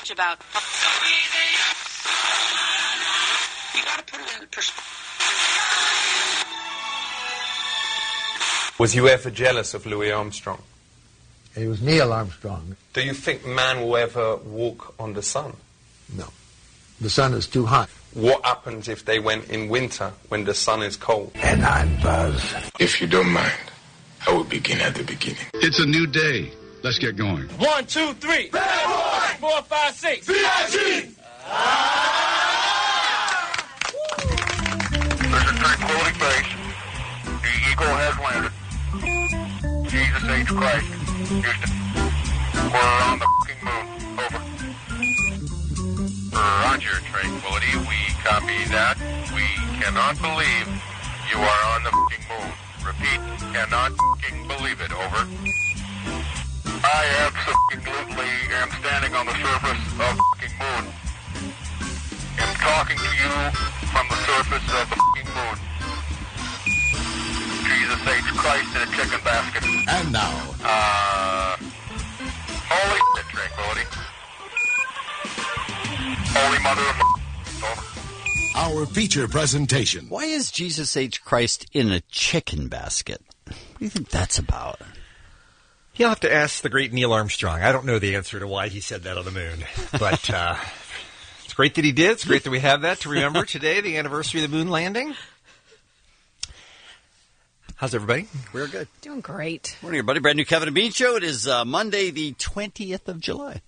much about. You got to put it in perspective. Was you ever jealous of Louis Armstrong? It was Neil Armstrong. Do you think man will ever walk on the sun? No. The sun is too hot. What happens if they went in winter when the sun is cold? And I'm Buzz. If you don't mind, I will begin at the beginning. It's a new day. Let's get going. 1, 2, 3. Bad boy. 4, 5, 6. VIG! This is Tranquility Base. The Eagle has landed. Jesus H. Christ. Houston. We're on the fucking moon. Over. Roger, Tranquility. We copy that. We cannot believe you are on the fucking moon. Repeat, cannot fucking believe it. Over. I absolutely am standing on the surface of the fucking moon. I'm talking to you from the surface of the fucking moon. Jesus H. Christ in a chicken basket. And now. Holy shit, Tranquility. Holy mother of Our feature presentation. Why is Jesus H. Christ in a chicken basket? What do you think that's about? You'll have to ask the great Neil Armstrong. I don't know the answer to why he said that on the moon. But it's great that he did. It's great that we have that to remember today, the anniversary of the moon landing. How's everybody? We're good. Doing great. Morning, everybody. Brand new Kevin and Bean Show. It is Monday, the 20th of July.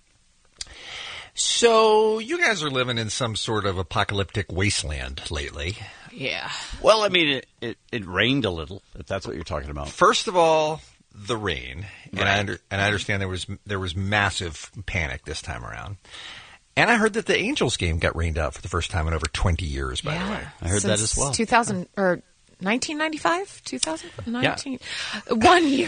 So you guys are living in some sort of apocalyptic wasteland lately. Yeah. Well, I mean, it rained a little, if that's what you're talking about. First of all, the rain. Right. And I understand there was massive panic this time around. And I heard that the Angels game got rained out for the first time in over 20 years, by the way. I heard that as well. 2000 or 1995? 2019? Yeah. 1 year.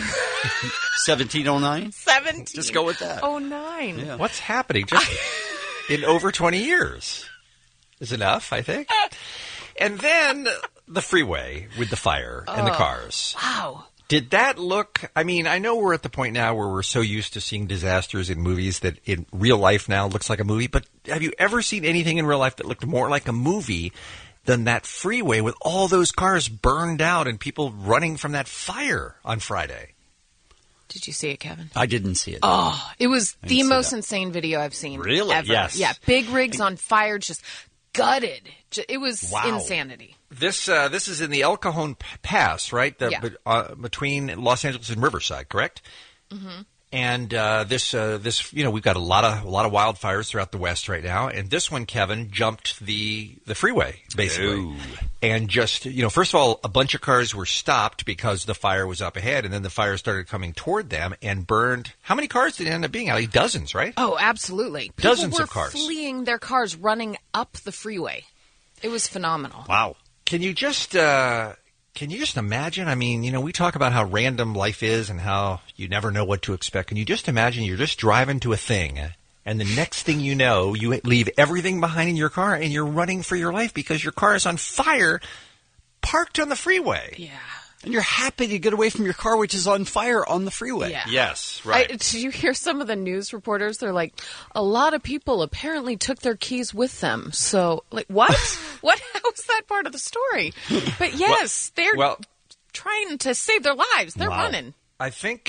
1709? 17. Just go with that. 09. Yeah. What's happening just in over 20 years? Is enough, I think. And then the freeway with the fire and the cars. Wow. Did that look, I mean, I know we're at the point now where we're so used to seeing disasters in movies that in real life now looks like a movie, but have you ever seen anything in real life that looked more like a movie than that freeway with all those cars burned out and people running from that fire on Friday? Did you see it, Kevin? I didn't see it. Oh, it was the most insane video I've seen. Really? Ever. Yes. Yeah, big rigs on fire, just gutted. It was insanity. This is in the El Cajon Pass, right? Between Los Angeles and Riverside, correct? Mm-hmm. And this we've got a lot of wildfires throughout the West right now, and this one, Kevin, jumped the freeway basically, and just first of all, a bunch of cars were stopped because the fire was up ahead, and then the fire started coming toward them and burned. How many cars did it end up being? Like dozens, right? Oh, absolutely. Dozens of People were cars fleeing their cars, running up the freeway. It was phenomenal. Wow. Can you just imagine? I mean, we talk about how random life is and how you never know what to expect. Can you just imagine you're just driving to a thing, and the next thing you know, you leave everything behind in your car and you're running for your life because your car is on fire, parked on the freeway. Yeah. And you're happy to get away from your car, which is on fire on the freeway. Yeah. Yes, right. Did you hear some of the news reporters? They're like, a lot of people apparently took their keys with them. So, like, what? How is that part of the story? But yes, they're trying to save their lives. They're running. I think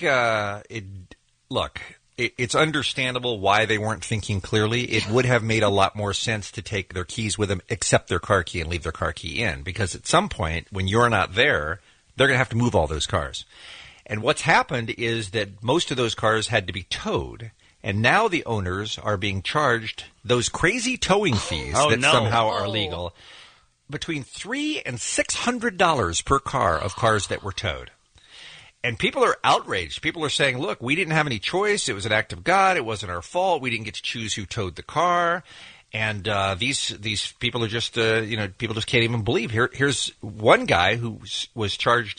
it's understandable why they weren't thinking clearly. It would have made a lot more sense to take their keys with them, except their car key, and leave their car key in. Because at some point, when you're not there, they're going to have to move all those cars. And what's happened is that most of those cars had to be towed. And now the owners are being charged those crazy towing fees somehow are legal. Between $300 and $600 per car of cars that were towed. And people are outraged. People are saying, look, we didn't have any choice. It was an act of God. It wasn't our fault. We didn't get to choose who towed the car. And these people are just, people just can't even believe. Here's one guy who was charged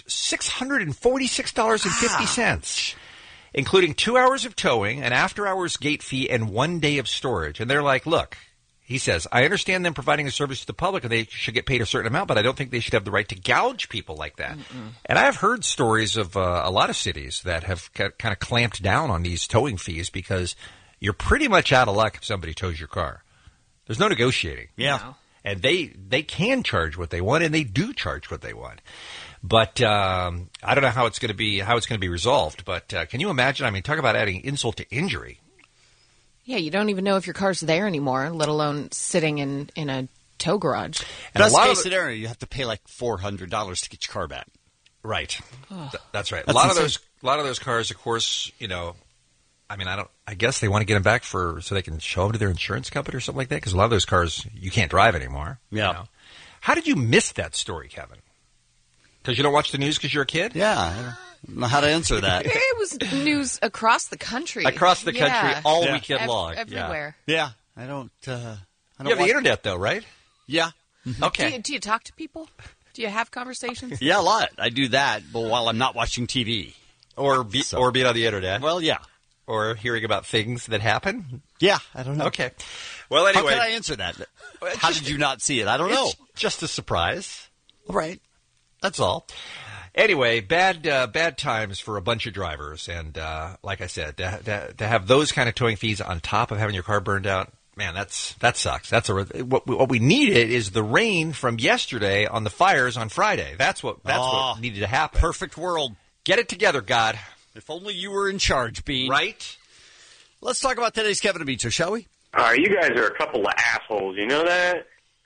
$646.50, including 2 hours of towing, an after-hours gate fee, and 1 day of storage. And they're like, look, he says, I understand them providing a service to the public and they should get paid a certain amount, but I don't think they should have the right to gouge people like that. Mm-mm. And I've heard stories of a lot of cities that have kind of clamped down on these towing fees because you're pretty much out of luck if somebody tows your car. There's no negotiating. Yeah. No. And they can charge what they want, and they do charge what they want. But I don't know how it's going to be resolved. But can you imagine? I mean, talk about adding insult to injury. Yeah, you don't even know if your car's there anymore, let alone sitting in a tow garage. And Best case scenario, you have to pay like $400 to get your car back. Right. That's right. That's a lot insane. of those cars, of course, I mean, I guess they want to get them back so they can show them to their insurance company or something like that. Because a lot of those cars you can't drive anymore. Yeah. How did you miss that story, Kevin? Because you don't watch the news because you're a kid? Yeah, I don't know how to answer that. It was news across the country. Across the country all Yeah. weekend long. Everywhere. Yeah, I don't. You have the internet though, right? Yeah. Okay. Do you talk to people? Do you have conversations? Yeah, a lot. I do that, but while I'm not watching TV. Or being on the internet. Well, yeah. Or hearing about things that happen? Yeah, I don't know. Okay. Well, anyway. How can I answer that? How did you not see it? I don't know. It's just a surprise. Right. That's all. Anyway, bad times for a bunch of drivers. And like I said, to have those kind of towing fees on top of having your car burned out, man, that sucks. What we needed is the rain from yesterday on the fires on Friday. That's what needed to happen. Perfect world. Get it together, God. If only you were in charge, Bean. Right? Let's talk about today's Kevin and Bean Show, shall we? You guys are a couple of assholes. You know that?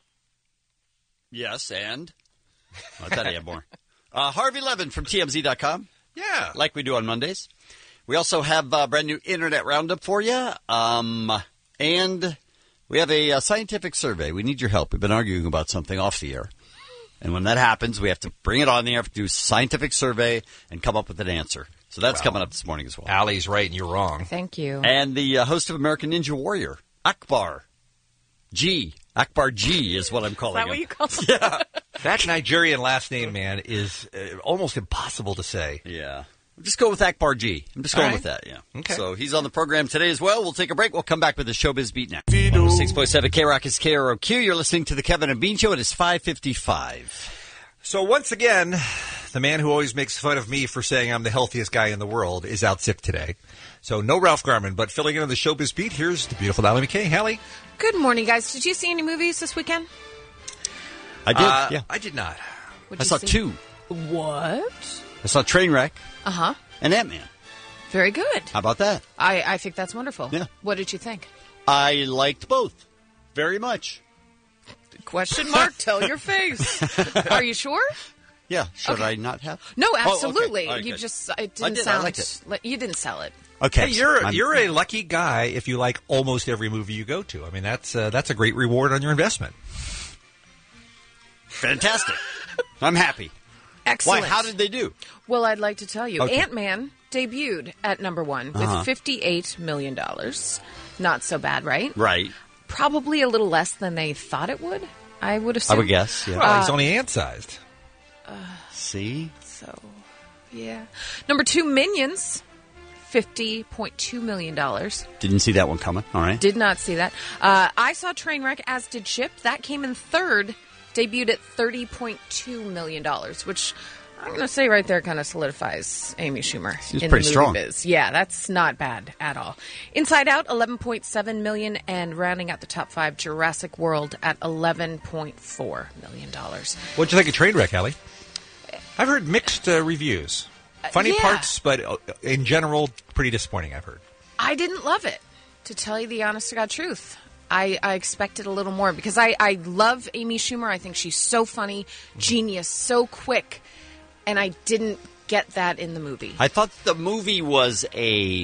Yes, and? I thought I had more. Harvey Levin from TMZ.com. Yeah. Like we do on Mondays. We also have a brand new Internet Roundup for you. And we have a scientific survey. We need your help. We've been arguing about something off the air. And when that happens, we have to bring it on the air, do a scientific survey, and come up with an answer. So that's coming up this morning as well. Allie's right and you're wrong. Thank you. And the host of American Ninja Warrior, Akbar G. Akbar G is what I'm calling him. Is that what you call him? Yeah. That Nigerian last name, man, is almost impossible to say. Yeah. Just go with Akbar G. I'm just going with that, yeah. Okay. So he's on the program today as well. We'll take a break. We'll come back with the Showbiz Beat next. 6.7 K-Rock is KROQ. You're listening to the Kevin and Bean Show. It is 5:55. So once again, the man who always makes fun of me for saying I'm the healthiest guy in the world is out sick today. So no Ralph Garman, but filling in on the Showbiz Beat, here's the beautiful Allie McKay. Hallie? Good morning, guys. Did you see any movies this weekend? I did, yeah. I did not. What'd I you saw see? 2. What? I saw Trainwreck Uh-huh. and Ant-Man. Very good. How about that? I think that's wonderful. Yeah. What did you think? I liked both very much. Question mark. Tell your face. Are you sure? Yeah. Should Okay. I not have? No, Oh, okay. absolutely. All right, You good. just it I didn't did. I sound liked it. you didn't sell it. Okay. Hey, so you're a lucky guy if you like almost every movie you go to. I mean, that's a great reward on your investment. fantastic. I'm happy. Excellent. Why? How did they do? Well, I'd like to tell you. Okay. Ant-Man debuted at number 1 with $58 million. Not so bad, right? Right. Probably a little less than they thought it would, I would assume. I would guess. Yeah. Well, he's only ant-sized. See? So, yeah. Number 2, Minions, $50.2 million. Didn't see that one coming. All right. Did not see that. I saw Trainwreck, as did Chip. That came in third, debuted at $30.2 million, which I'm going to say right there kind of solidifies Amy Schumer She's in pretty the movie strong. biz. Yeah, that's not bad at all. Inside Out, $11.7 million, and rounding out the top 5, Jurassic World at $11.4 million. What'd you think of Trainwreck, Hallie? I've heard mixed reviews. Funny yeah. parts, but in general, pretty disappointing, I've heard. I didn't love it, to tell you the honest-to-God truth. I expected a little more because I love Amy Schumer. I think she's so funny, genius, so quick, and I didn't get that in the movie. I thought the movie was a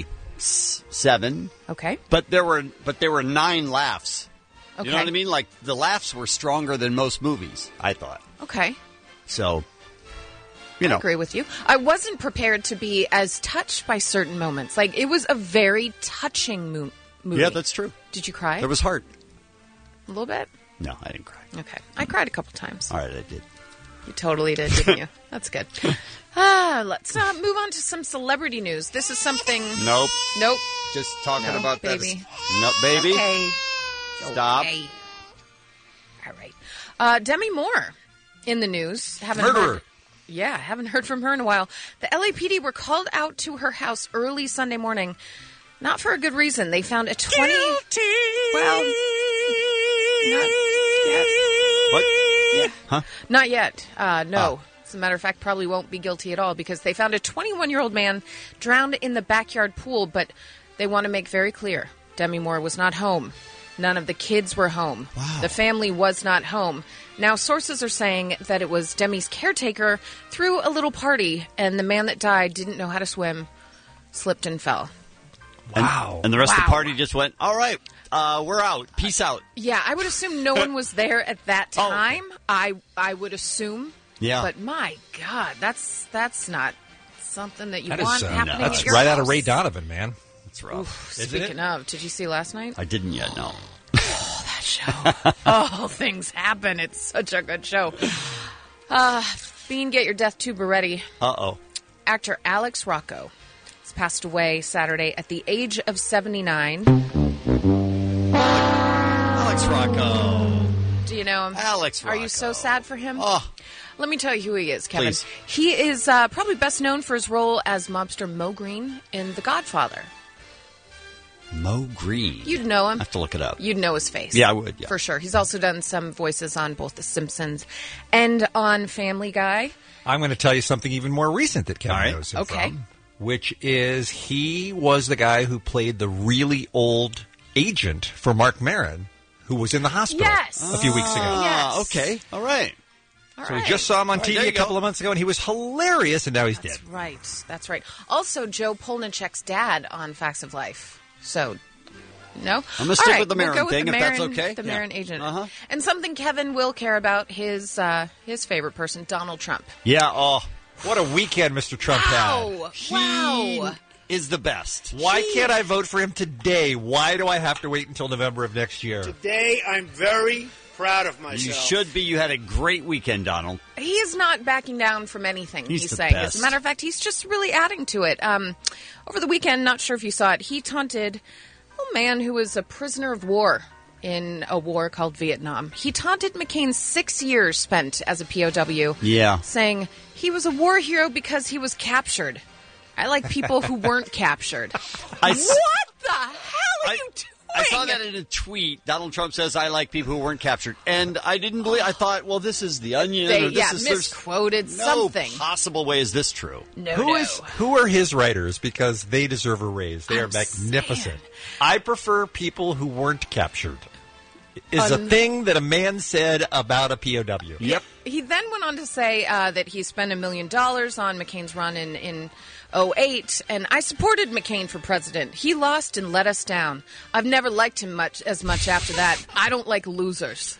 7. Okay. But there were 9 laughs. Okay. You know what I mean? Like the laughs were stronger than most movies, I thought. Okay. So, I agree with you. I wasn't prepared to be as touched by certain moments. Like, it was a very touching movie. Yeah, that's true. Did you cry? There was heart. A little bit? No, I didn't cry. Okay. I cried a couple times. All right, I did. You totally did, didn't you? That's good. Let's move on to some celebrity news. This is something... Nope. Nope. Just talking No, about baby. that. No, baby. Okay. Stop. Okay. All right. Demi Moore in the news. Murderer. Haven't heard from her in a while. The LAPD were called out to her house early Sunday morning Not for a good reason. They found a 20... Guilty! Well, not yet. What? Yeah. Huh? Not yet. No. As a matter of fact, probably won't be guilty at all because they found a 21-year-old man drowned in the backyard pool, but they want to make very clear, Demi Moore was not home. None of the kids were home. Wow. The family was not home. Now, sources are saying that it was Demi's caretaker threw a little party, and the man that died didn't know how to swim, slipped and fell. Wow. And the rest of the party just went, all right, we're out. Peace out. Yeah, I would assume no one was there at that time. I would assume. Yeah. But my God, that's not something that you That want is, happening that's at your right house. out of Ray Donovan, man. That's rough. Oof, speaking of, did you see last night? I didn't yet, no. Oh, that show. Oh, things happen. It's such a good show. Bean, get your death tuber ready. Uh-oh. Actor Alex Rocco has passed away Saturday at the age of 79. Alex Rocco. Do you know him? Alex Rocco. Are you so sad for him? Oh. Let me tell you who he is, Kevin. Please. He is probably best known for his role as mobster Mo Green in The Godfather. Mo Green. You'd know him. I have to look it up. You'd know his face. Yeah, I would, yeah. For sure. He's also done some voices on both The Simpsons and on Family Guy. I'm going to tell you something even more recent that Kevin knows him Okay. from, which is he was the guy who played the really old agent for Mark Maron, who was in the hospital a few weeks ago. Yes. Okay. All right. So we just saw him on All right, TV there a you couple go. of months ago, and he was hilarious, and now he's dead. That's right. Also, Joe Polnicek's dad on Facts of Life. So, no? I'm going to All stick right, with the we'll Maron go with thing, the if Maron, that's okay. The Yeah. Maron agent. Uh-huh. And something Kevin will care about, his favorite person, Donald Trump. Yeah, What a weekend Mr. Trump had. Wow. Is the best. Why can't I vote for him today? Why do I have to wait until November of next year? Today, I'm very proud of myself. You should be. You had a great weekend, Donald. He is not backing down from anything he's the saying. best. As a matter of fact, he's just really adding to it. Over the weekend, not sure if you saw it, he taunted a man who was a prisoner of war in a war called Vietnam. He taunted McCain's 6 years spent as a POW, saying he was a war hero because he was captured. I like people who weren't captured. What the hell are you doing? I saw that in a tweet. Donald Trump says, I like people who weren't captured. And I didn't believe, I thought, well, this is The Onion. or this is, misquoted something. No possible way is this true. Who are his writers? Because they deserve a raise. They are magnificent. I prefer people who weren't captured. Is a thing that a man said about a POW. Yep. He then went on to say that he spent $1 million on McCain's run in 2008, and I supported McCain for president. He lost and let us down. I've never liked him as much after that. I don't like losers.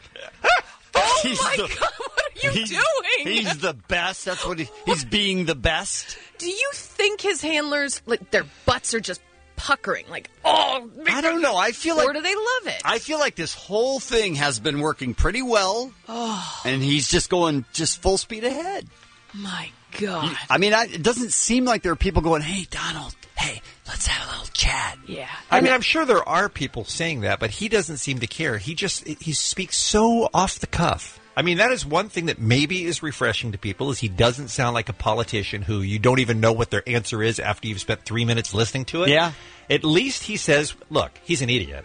Oh my God, what are you doing? He's the best. That's what he's being the best. Do you think his handlers, like, their butts are just puckering? Like, oh, I don't know. I feel like, or do they love it? I feel like this whole thing has been working pretty well, and he's just going full speed ahead. My God. I mean, it doesn't seem like there are people going, hey, Donald, hey, let's have a little chat. Yeah. I mean, I'm sure there are people saying that, but he doesn't seem to care. He speaks so off the cuff. I mean, that is one thing that maybe is refreshing to people is he doesn't sound like a politician who you don't even know what their answer is after you've spent 3 minutes listening to it. Yeah. At least he says, look, he's an idiot.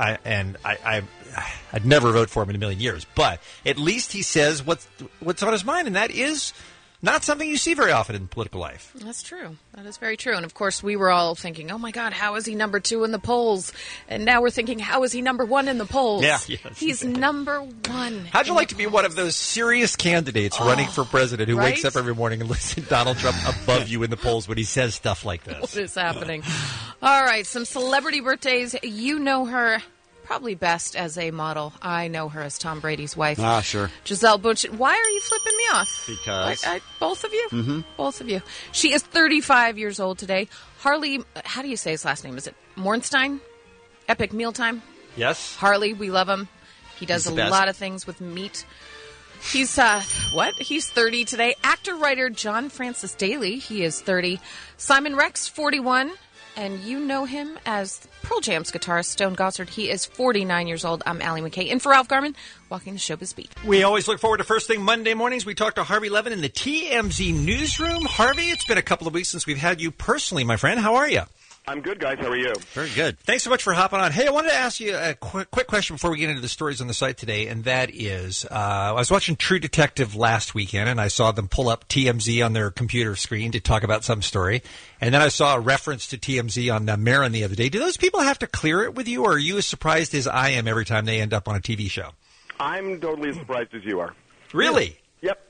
I'd never vote for him in a million years, but at least he says what's on his mind, and that is not something you see very often in political life. That's true. That is very true. And, of course, we were all thinking, oh, my God, how is he number 2 in the polls? And now we're thinking, how is he number 1 in the polls? Yeah. He's number 1. How'd you like to be one of those serious candidates running for president who wakes up every morning and listens to Donald Trump above you in the polls when he says stuff like this? What is happening? All right, some celebrity birthdays. You know her probably best as a model. I know her as Tom Brady's wife. Ah, sure. Giselle Bundchen. Why are you flipping me off? Because. Both of you? Mm-hmm. Both of you. She is 35 years old today. Harley, how do you say his last name? Is it Mornstein? Epic Mealtime? Yes. Harley, we love him. He does He's a the best. lot of things with meat. He's, He's 30 today. Actor-writer John Francis Daly, he is 30. Simon Rex, 41. And you know him as Pearl Jam's guitarist, Stone Gossard. He is 49 years old. I'm Allie McKay. In for Ralph Garman, walking the showbiz beat. We always look forward to First Thing Monday mornings. We talk to Harvey Levin in the TMZ newsroom. Harvey, it's been a couple of weeks since we've had you personally, my friend. How are you? I'm good, guys. How are you? Very good. Thanks so much for hopping on. Hey, I wanted to ask you a quick question before we get into the stories on the site today, and that is, I was watching True Detective last weekend, and I saw them pull up TMZ on their computer screen to talk about some story, and then I saw a reference to TMZ on Maron the other day. Do those people have to clear it with you, or are you as surprised as I am every time they end up on a TV show? I'm totally as surprised as you are. Really? Yep.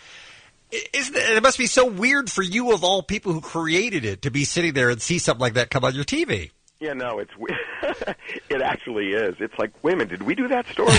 It must be so weird for you, of all people who created it, to be sitting there and see something like that come on your TV. Yeah, no, it's it actually is. It's like, wait a minute, did we do that story?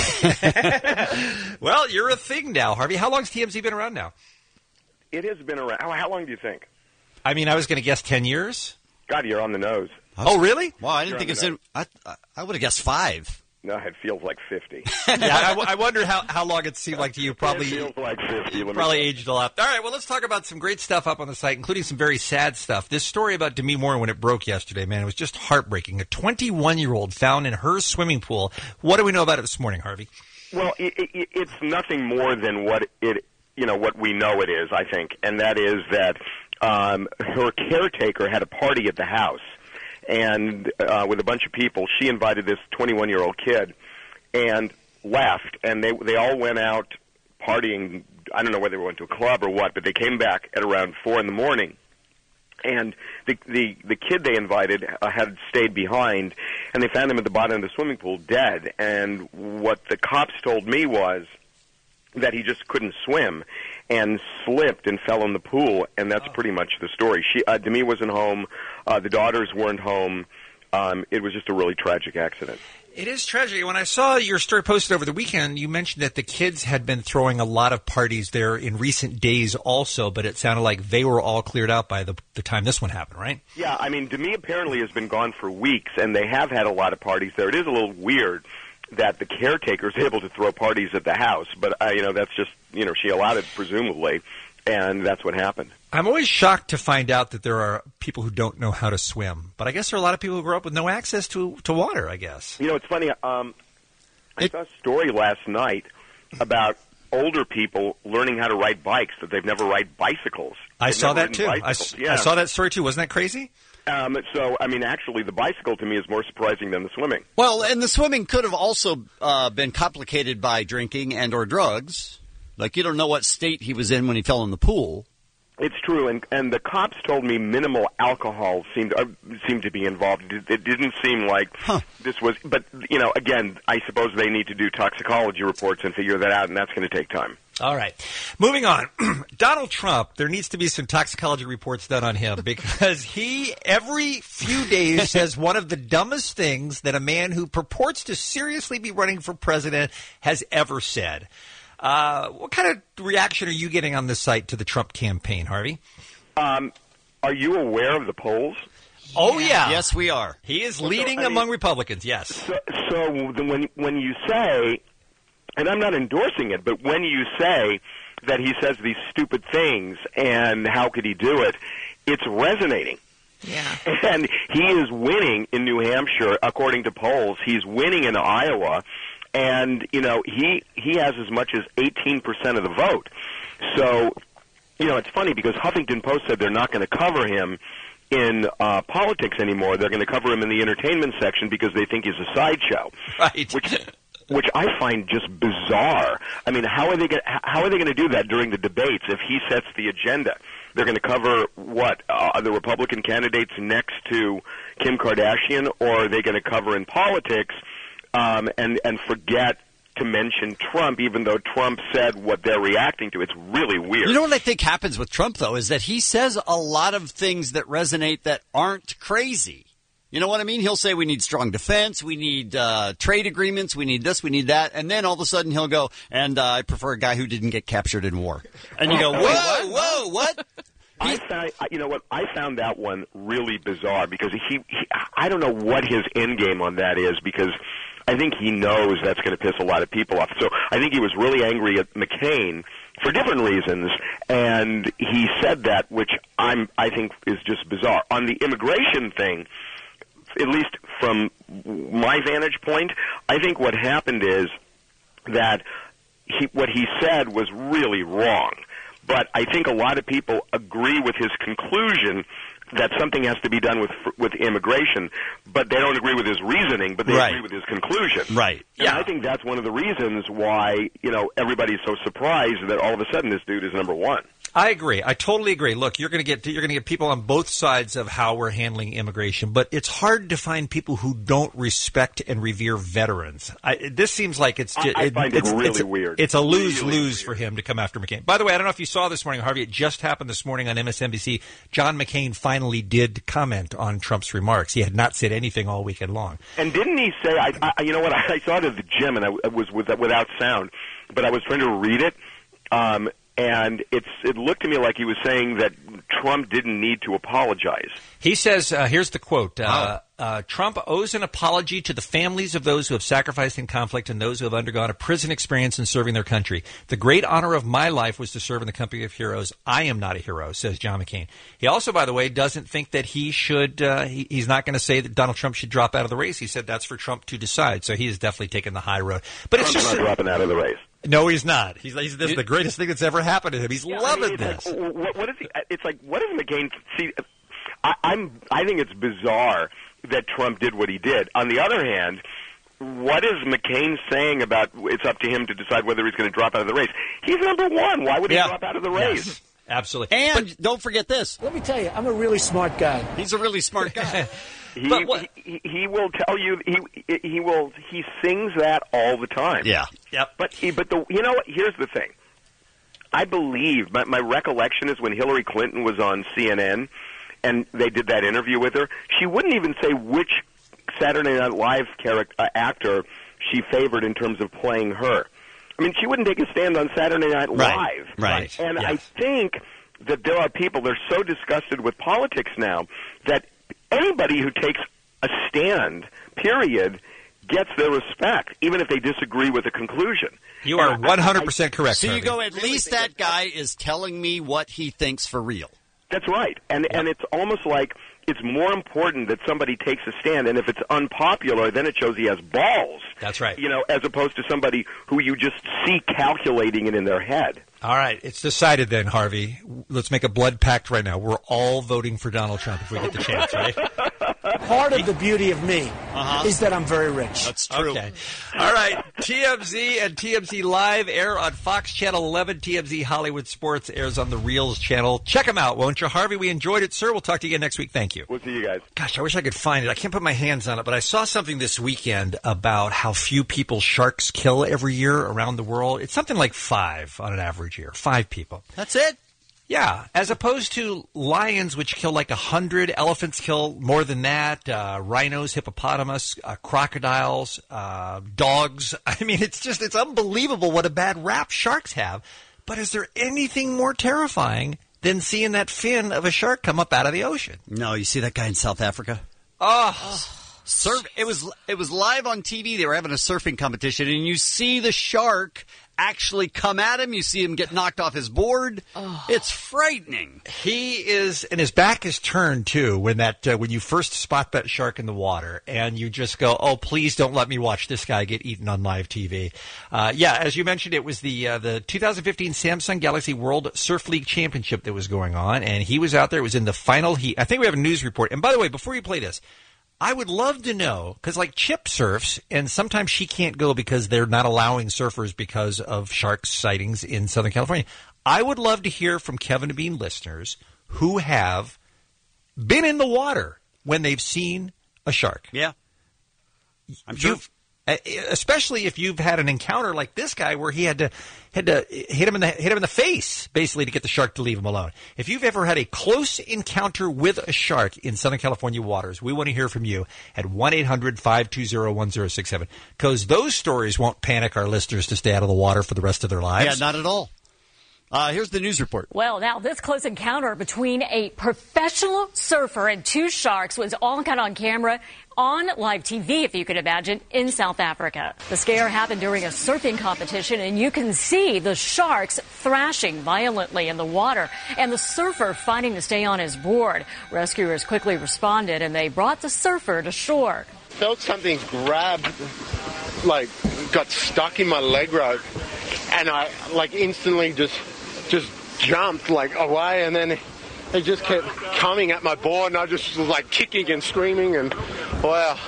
Well, you're a thing now, Harvey. How long has TMZ been around now? It has been around. How long do you think? I mean, I was going to guess 10 years. God, you're on the nose. Oh, really? Wow, I didn't think it's in. I would have guessed 5. No, it feels like 50. Yeah, I wonder how long it seemed like to you. Probably it feels like 50. Probably aged a lot. All right, well, let's talk about some great stuff up on the site, including some very sad stuff. This story about Demi Moore, when it broke yesterday, man, it was just heartbreaking. A 21-year-old found in her swimming pool. What do we know about it this morning, Harvey? Well, it's nothing more than what we know it is, I think, and that is that her caretaker had a party at the house. And with a bunch of people, she invited this 21-year-old kid and left. And they all went out partying. I don't know whether they went to a club or what, but they came back at around 4 in the morning. And the kid they invited had stayed behind, and they found him at the bottom of the swimming pool dead. And what the cops told me was that he just couldn't swim and slipped and fell in the pool, and that's pretty much the story. Demi wasn't home. The daughters weren't home. It was just a really tragic accident. It is tragic. When I saw your story posted over the weekend, you mentioned that the kids had been throwing a lot of parties there in recent days also, but it sounded like they were all cleared out by the time this one happened, right? Yeah, I mean, Demi apparently has been gone for weeks, and they have had a lot of parties there. It is a little weird that the caretaker is able to throw parties at the house, but that's just she allowed it presumably, and that's what happened. I'm always shocked to find out that there are people who don't know how to swim, but I guess there are a lot of people who grew up with no access to water, I guess. It's funny. I saw a story last night about older people learning how to ride bikes, that they've never ride bicycles. I saw that too. I saw that story too. Wasn't that crazy? Actually, the bicycle to me is more surprising than the swimming. Well, and the swimming could have also been complicated by drinking and or drugs. Like, you don't know what state he was in when he fell in the pool. It's true, and the cops told me minimal alcohol seemed to be involved. It didn't seem like this was, but again, I suppose they need to do toxicology reports and figure that out, and that's going to take time. All right. Moving on. Donald Trump, there needs to be some toxicology reports done on him because he, every few days, says one of the dumbest things that a man who purports to seriously be running for president has ever said. What kind of reaction are you getting on this site to the Trump campaign, Harvey? Are you aware of the polls? Oh, yeah. Yes, we are. He is leading among Republicans, yes. So when you say, and I'm not endorsing it, but when you say that he says these stupid things and how could he do it, it's resonating. Yeah. And he is winning in New Hampshire, according to polls. He's winning in Iowa. And, he has as much as 18% of the vote. So, it's funny because Huffington Post said they're not going to cover him in politics anymore. They're going to cover him in the entertainment section because they think he's a sideshow. Right. Which I find just bizarre. I mean, how are they going to do that during the debates if he sets the agenda? They're going to cover the Republican candidates next to Kim Kardashian, or are they going to cover in politics and forget to mention Trump, even though Trump said what they're reacting to? It's really weird. You know what I think happens with Trump, though, is that he says a lot of things that resonate that aren't crazy. You know what I mean? He'll say we need strong defense, we need trade agreements, we need this, we need that, and then all of a sudden he'll go, and I prefer a guy who didn't get captured in war. And you go, whoa, what? I found that one really bizarre because I don't know what his end game on that is, because I think he knows that's going to piss a lot of people off. So I think he was really angry at McCain for different reasons, and he said that, which I think is just bizarre. On the immigration thing, at least from my vantage point, I think what happened is that what he said was really wrong. But I think a lot of people agree with his conclusion that something has to be done with immigration, but they don't agree with his reasoning, but they agree with his conclusion. Right. And I think that's one of the reasons why, everybody's so surprised that all of a sudden this dude is number one. I agree. I totally agree. Look, you're going to get people on both sides of how we're handling immigration, but it's hard to find people who don't respect and revere veterans. This seems like it's just, I find it really weird. It's a lose-lose for him to come after McCain. By the way, I don't know if you saw this morning, Harvey. It just happened this morning on MSNBC. John McCain finally did comment on Trump's remarks. He had not said anything all weekend long. And didn't he say? You know what? I saw it at the gym, and I was without sound, but I was trying to read it. And it looked to me like he was saying that Trump didn't need to apologize. He says, here's the quote, Trump owes an apology to the families of those who have sacrificed in conflict and those who have undergone a prison experience in serving their country. The great honor of my life was to serve in the company of heroes. I am not a hero, says John McCain. He also, by the way, doesn't think that he should, he's not going to say that Donald Trump should drop out of the race. He said that's for Trump to decide. So he is definitely taking the high road. But Trump's it's just not dropping out of the race. No, he's not. This is the greatest thing that's ever happened to him. He's loving this. Like, what is he? It's like, what does McCain see? I think it's bizarre that Trump did what he did. On the other hand, what is McCain saying about it's up to him to decide whether he's going to drop out of the race? He's number one. Why would he drop out of the race? Yes, absolutely. And don't forget this. Let me tell you, I'm a really smart guy. He's a really smart guy. He will tell you he sings that all the time. Yeah. Yep. But you know what? Here's the thing. I believe my recollection is when Hillary Clinton was on CNN and they did that interview with her, she wouldn't even say which Saturday Night Live actor she favored in terms of playing her. I mean, she wouldn't take a stand on Saturday Night Live. Right. And I think that there are people, they're so disgusted with politics now that anybody who takes a stand, period, gets their respect, even if they disagree with the conclusion. You are 100% correct. So you go, at least that guy is telling me what he thinks for real. That's right. And it's almost like it's more important that somebody takes a stand, and if it's unpopular, then it shows he has balls. That's right. As opposed to somebody who you just see calculating it in their head. All right, it's decided then, Harvey. Let's make a blood pact right now. We're all voting for Donald Trump if we get the chance, right? Part of the beauty of me is that I'm very rich. That's true. Okay. All right, TMZ and TMZ Live air on Fox Channel 11. TMZ Hollywood Sports airs on the Reels channel. Check them out, won't you, Harvey? We enjoyed it, sir. We'll talk to you again next week. Thank you. We'll see you guys. Gosh, I wish I could find it. I can't put my hands on it, but I saw something this weekend about how few people sharks kill every year around the world. It's something like 5 on an average year. 5 people. That's it? Yeah, as opposed to lions, which kill like 100, elephants kill more than that, rhinos, hippopotamus, crocodiles, dogs. I mean, it's unbelievable what a bad rap sharks have. But is there anything more terrifying than seeing that fin of a shark come up out of the ocean? No, you see that guy in South Africa? It was live on TV. They were having a surfing competition, and you see the shark actually come at him. You see him get knocked off his board. It's frightening. He is, and his back is turned too when you first spot that shark in the water, and you just go, "Oh, please don't let me watch this guy get eaten on live TV." As you mentioned, it was the 2015 Samsung Galaxy World Surf League Championship that was going on, and he was out there. It was in the final heat. I think we have a news report. And by the way, before you play this, I would love to know, because like Chip surfs, and sometimes she can't go because they're not allowing surfers because of shark sightings in Southern California. I would love to hear from Kevin and Bean listeners who have been in the water when they've seen a shark. Yeah. I'm sure. Especially if you've had an encounter like this guy where he had to hit him in the face basically to get the shark to leave him alone. If you've ever had a close encounter with a shark in Southern California waters, we want to hear from you at 1-800-520-1067, because those stories won't panic our listeners to stay out of the water for the rest of their lives. Yeah, not at all. Here's the news report. Well, now this close encounter between a professional surfer and 2 sharks was all caught on camera on live TV, if you could imagine, in South Africa. The scare happened during a surfing competition, and you can see the sharks thrashing violently in the water and the surfer fighting to stay on his board. Rescuers quickly responded, and they brought the surfer to shore. Felt something grabbed, got stuck in my leg rope, and I instantly just jumped away, and then they just kept coming at my board, and I just was like kicking and screaming, and wow.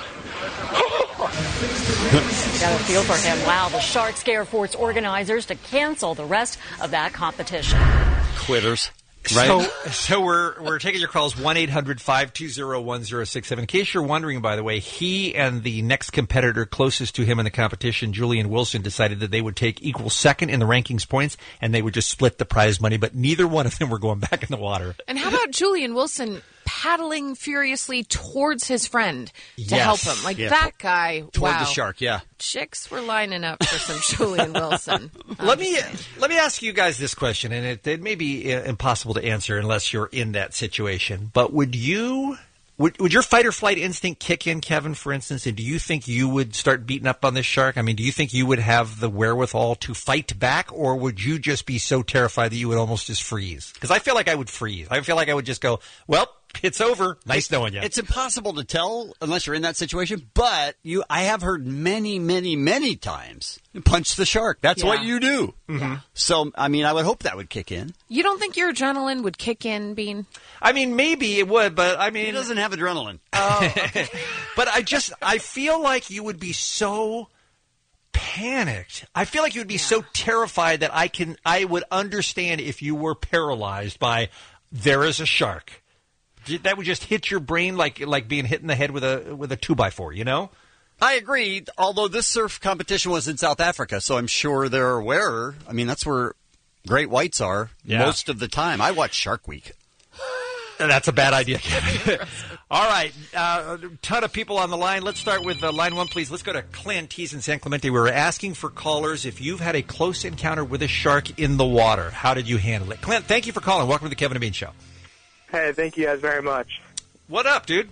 Got a feel for him. Wow, the Shark Scare forced organizers to cancel the rest of that competition. Quitters. Right. So we're taking your calls 1-800-520-1067. In case you're wondering, by the way, he and the next competitor closest to him in the competition, Julian Wilson, decided that they would take equal second in the rankings points and they would just split the prize money, but neither one of them were going back in the water. And how about Julian Wilson paddling furiously towards his friend to help him? Like that guy. Toward the shark, yeah. Chicks were lining up for some Julian Wilson. Let me ask you guys this question, and it may be impossible to answer unless you're in that situation. But would your fight or flight instinct kick in, Kevin, for instance? And do you think you would start beating up on this shark? I mean, do you think you would have the wherewithal to fight back, or would you just be so terrified that you would almost just freeze? Because I feel like I would freeze. I feel like I would just go, well, it's over. Nice knowing you. It's impossible to tell unless you're in that situation, but I have heard many, many, many times, punch the shark. That's what you do. Mm-hmm. So, I mean, I would hope that would kick in. You don't think your adrenaline would kick in, Bean? I mean, maybe it would, but I mean... He doesn't have adrenaline. Oh, okay. But I feel like you would be so panicked. I feel like you would be so terrified that I would understand if you were paralyzed by, there is a shark. That would just hit your brain like being hit in the head with a 2x4, you know? I agree, although this surf competition was in South Africa, so I'm sure they're aware. I mean, that's where great whites are most of the time. I watch Shark Week. That's a bad idea, Kevin. All right, a ton of people on the line. Let's start with line one, please. Let's go to Clint. He's in San Clemente. We were asking for callers if you've had a close encounter with a shark in the water. How did you handle it? Clint, thank you for calling. Welcome to the Kevin and Bean Show. Hey, thank you guys very much. What up, dude?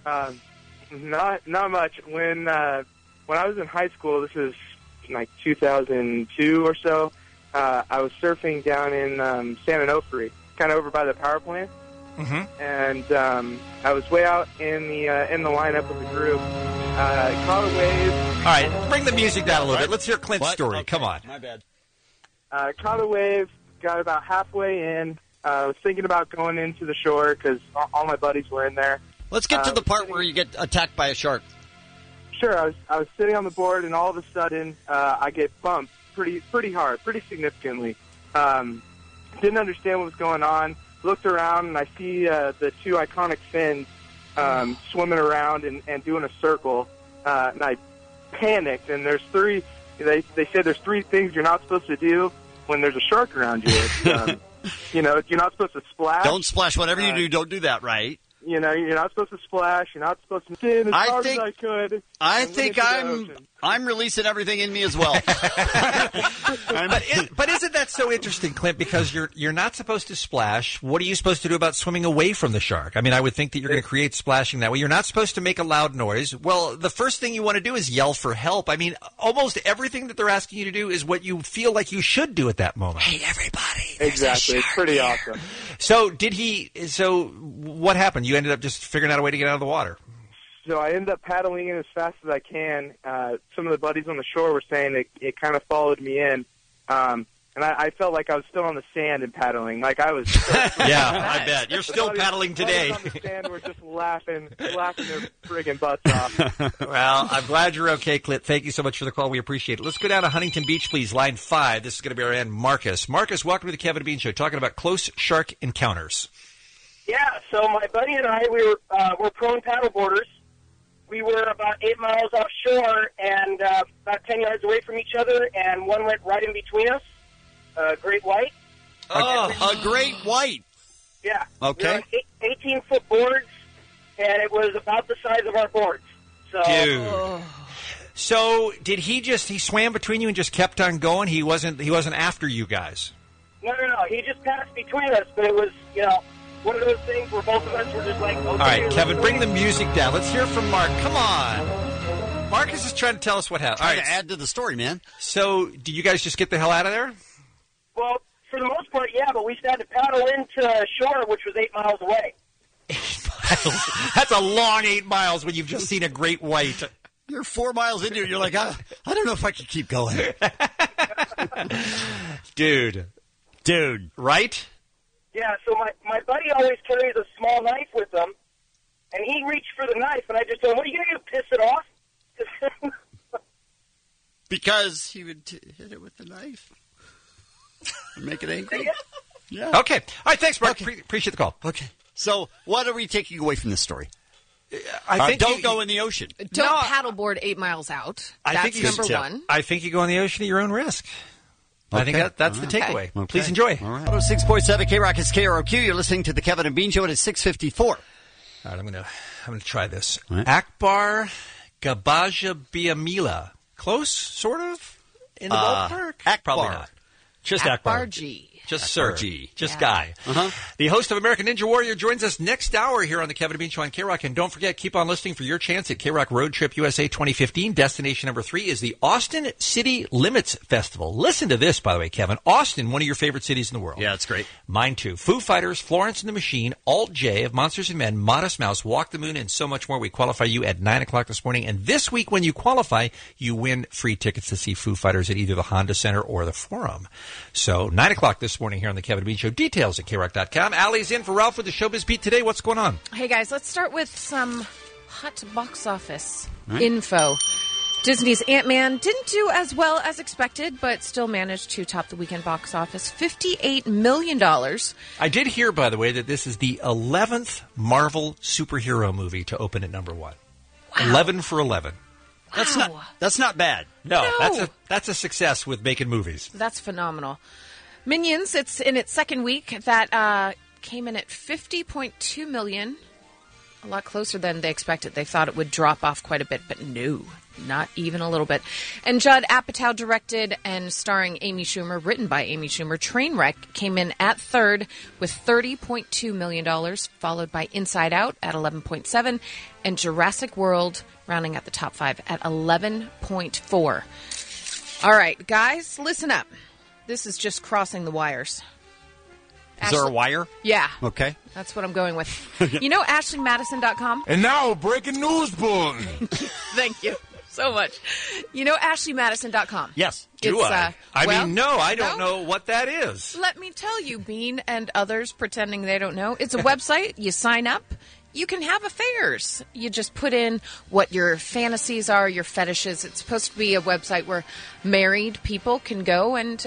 Not much. When I was in high school, this is like 2002 or so, I was surfing down in San Onofre, kind of over by the power plant. Mm-hmm. And I was way out in the lineup with the group. Caught a wave. All right, bring the music down a little bit. Let's hear Clint's story. Okay. Come on. My bad. Caught a wave. Got about halfway in. I was thinking about going into the shore because all my buddies were in there. Let's get to the part where you get attacked by a shark. Sure. I was sitting on the board, and all of a sudden, I get bumped pretty hard, pretty significantly. Didn't understand what was going on. Looked around, and I see the two iconic fins swimming around and doing a circle. And I panicked. And there's three. They said there's three things you're not supposed to do when there's a shark around you. You know, you're not supposed to splash. Don't splash. Whatever you do, don't do that, right? You know, you're not supposed to splash. You're not supposed to spin as hard as I could. I think I'm releasing everything in me as well. But isn't that so interesting, Clint? Because you're not supposed to splash. What are you supposed to do about swimming away from the shark? I mean, I would think that you're going to create splashing that way. You're not supposed to make a loud noise. Well, the first thing you want to do is yell for help. I mean, almost everything that they're asking you to do is what you feel like you should do at that moment. Hey, everybody! Exactly. It's pretty awesome. So what happened? You ended up just figuring out a way to get out of the water. So I ended up paddling in as fast as I can. Some of the buddies on the shore were saying it kind of followed me in. And I felt like I was still on the sand and paddling. Like I was. Yeah, I bet. You're still paddling today. On the sand were just laughing their friggin' butts off. Well, I'm glad you're okay, Clint. Thank you so much for the call. We appreciate it. Let's go down to Huntington Beach, please. Line 5. This is going to be our end. Marcus, welcome to the Kevin and Bean Show. Talking about close shark encounters. Yeah, so my buddy and I, we're prone paddle boarders. We were about 8 miles offshore and about 10 yards away from each other, and one went right in between us, a great white. Oh, a great white. Yeah. Okay. 18-foot boards, and it was about the size of our boards. So, dude. So did he swam between you and just kept on going? He wasn't after you guys? No. He just passed between us, but it was, one of those things where both of us were just like, okay. All right, Kevin, bring the music down. Let's hear from Mark. Come on. Marcus is trying to tell us what happened. Trying to add to the story, man. So, did you guys just get the hell out of there? Well, for the most part, yeah, but we just had to paddle into shore, which was 8 miles away. 8 miles? That's a long 8 miles when you've just seen a great white. You're 4 miles into it. You're like, I don't know if I can keep going. Dude. Right? Yeah, so my buddy always carries a small knife with him, and he reached for the knife, and I just told him, what are you going to do, piss it off? Because he would hit it with the knife. Make it angry? Yeah. Okay. All right, thanks, Mark. Okay. Appreciate the call. Okay. So what are we taking away from this story? I think don't go in the ocean. Don't paddleboard 8 miles out. That's number one. I think you go in the ocean at your own risk. Okay. I think that's the takeaway. Okay. Please enjoy. All right. 6.7 K-Rock is KROQ. You're listening to the Kevin and Bean Show. It is 6:54. All right, I'm gonna try this. Right. Akbar Gabajabiamila. Close, sort of, in the ballpark? Akbar. Probably not. Just Akbar. G. Just Akbar Sir. G. Just Guy. Uh-huh. The host of American Ninja Warrior joins us next hour here on the Kevin and Bean Show on K-Rock. And don't forget, keep on listening for your chance at K-Rock Road Trip USA 2015. Destination number 3 is the Austin City Limits Festival. Listen to this, by the way, Kevin. Austin, one of your favorite cities in the world. Yeah, it's great. Mine too. Foo Fighters, Florence and the Machine, Alt J of Monsters and Men, Modest Mouse, Walk the Moon, and so much more. We qualify you at 9 o'clock this morning. And this week when you qualify, you win free tickets to see Foo Fighters at either the Honda Center or the Forum. So 9 o'clock this morning here on the Kevin and Bean Show. Details at KROC.com. Allie's in for Ralph with the Showbiz Beat today. What's going on? Hey, guys, let's start with some hot box office info. Disney's Ant-Man didn't do as well as expected, but still managed to top the weekend box office, $58 million. I did hear, by the way, that this is the 11th Marvel superhero movie to open at number 1. Wow. 11 for 11. That's not bad. No, that's a success with making movies. That's phenomenal. Minions, it's in its second week. That came in at $50.2 million. A lot closer than they expected. They thought it would drop off quite a bit, but no, not even a little bit. And Judd Apatow directed and starring Amy Schumer, written by Amy Schumer, Trainwreck came in at third with $30.2 million, followed by Inside Out at $11.7 and Jurassic World rounding at the top 5 at $11.4. All right, guys, listen up. This is just crossing the wires. Is there a wire? Yeah. Okay. That's what I'm going with. You know AshleyMadison.com? And now, breaking news bulletin. Thank you so much. You know AshleyMadison.com? Yes. Do I? I don't know what that is. Let me tell you, Bean and others pretending they don't know. It's a website. You sign up. You can have affairs. You just put in what your fantasies are, your fetishes. It's supposed to be a website where married people can go and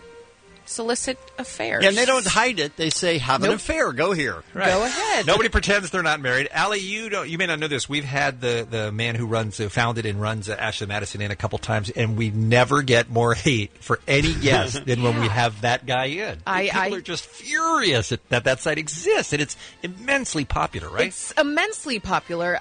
solicit affairs. Yeah, and they don't hide it. They say, have an affair. Go here. Right. Go ahead. Nobody pretends they're not married. Allie, you may not know this. We've had the man who founded and runs Ashley Madison in a couple times, and we never get more hate for any guest than when we have that guy in. People are just furious that site exists, and it's immensely popular, right? It's immensely popular.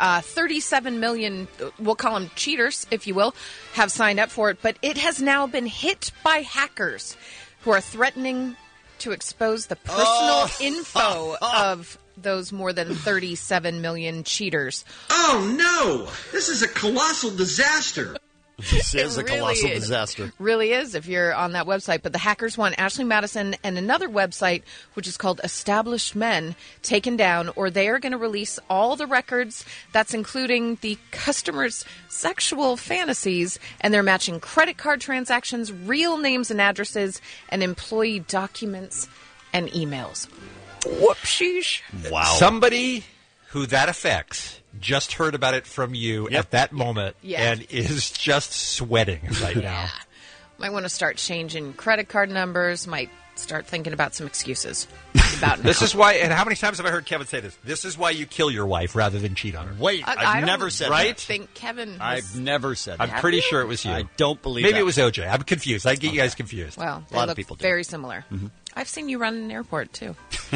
37 million, we'll call them cheaters, if you will, have signed up for it, but it has now been hit by hackers who are threatening to expose the personal info of those more than 37 million cheaters. Oh, no! This is a colossal disaster. This is a colossal disaster. Really is if you're on that website. But the hackers want Ashley Madison and another website, which is called Established Men, taken down, or they are going to release all the records. That's including the customers' sexual fantasies, and they're matching credit card transactions, real names and addresses, and employee documents and emails. Whoopsies. Wow. Somebody who that affects just heard about it from you at that moment and is just sweating right now. Might want to start changing credit card numbers, might start thinking about some excuses about now. This is why, and how many times have I heard Kevin say this? This is why you kill your wife rather than cheat on her. Wait, I've never said that. I think Kevin I've never said that. I'm pretty sure it was you. I don't believe Maybe that. it was OJ. I'm confused. I get you guys confused. Well, a lot of people do. Very similar. Mm-hmm. I've seen you run an airport, too.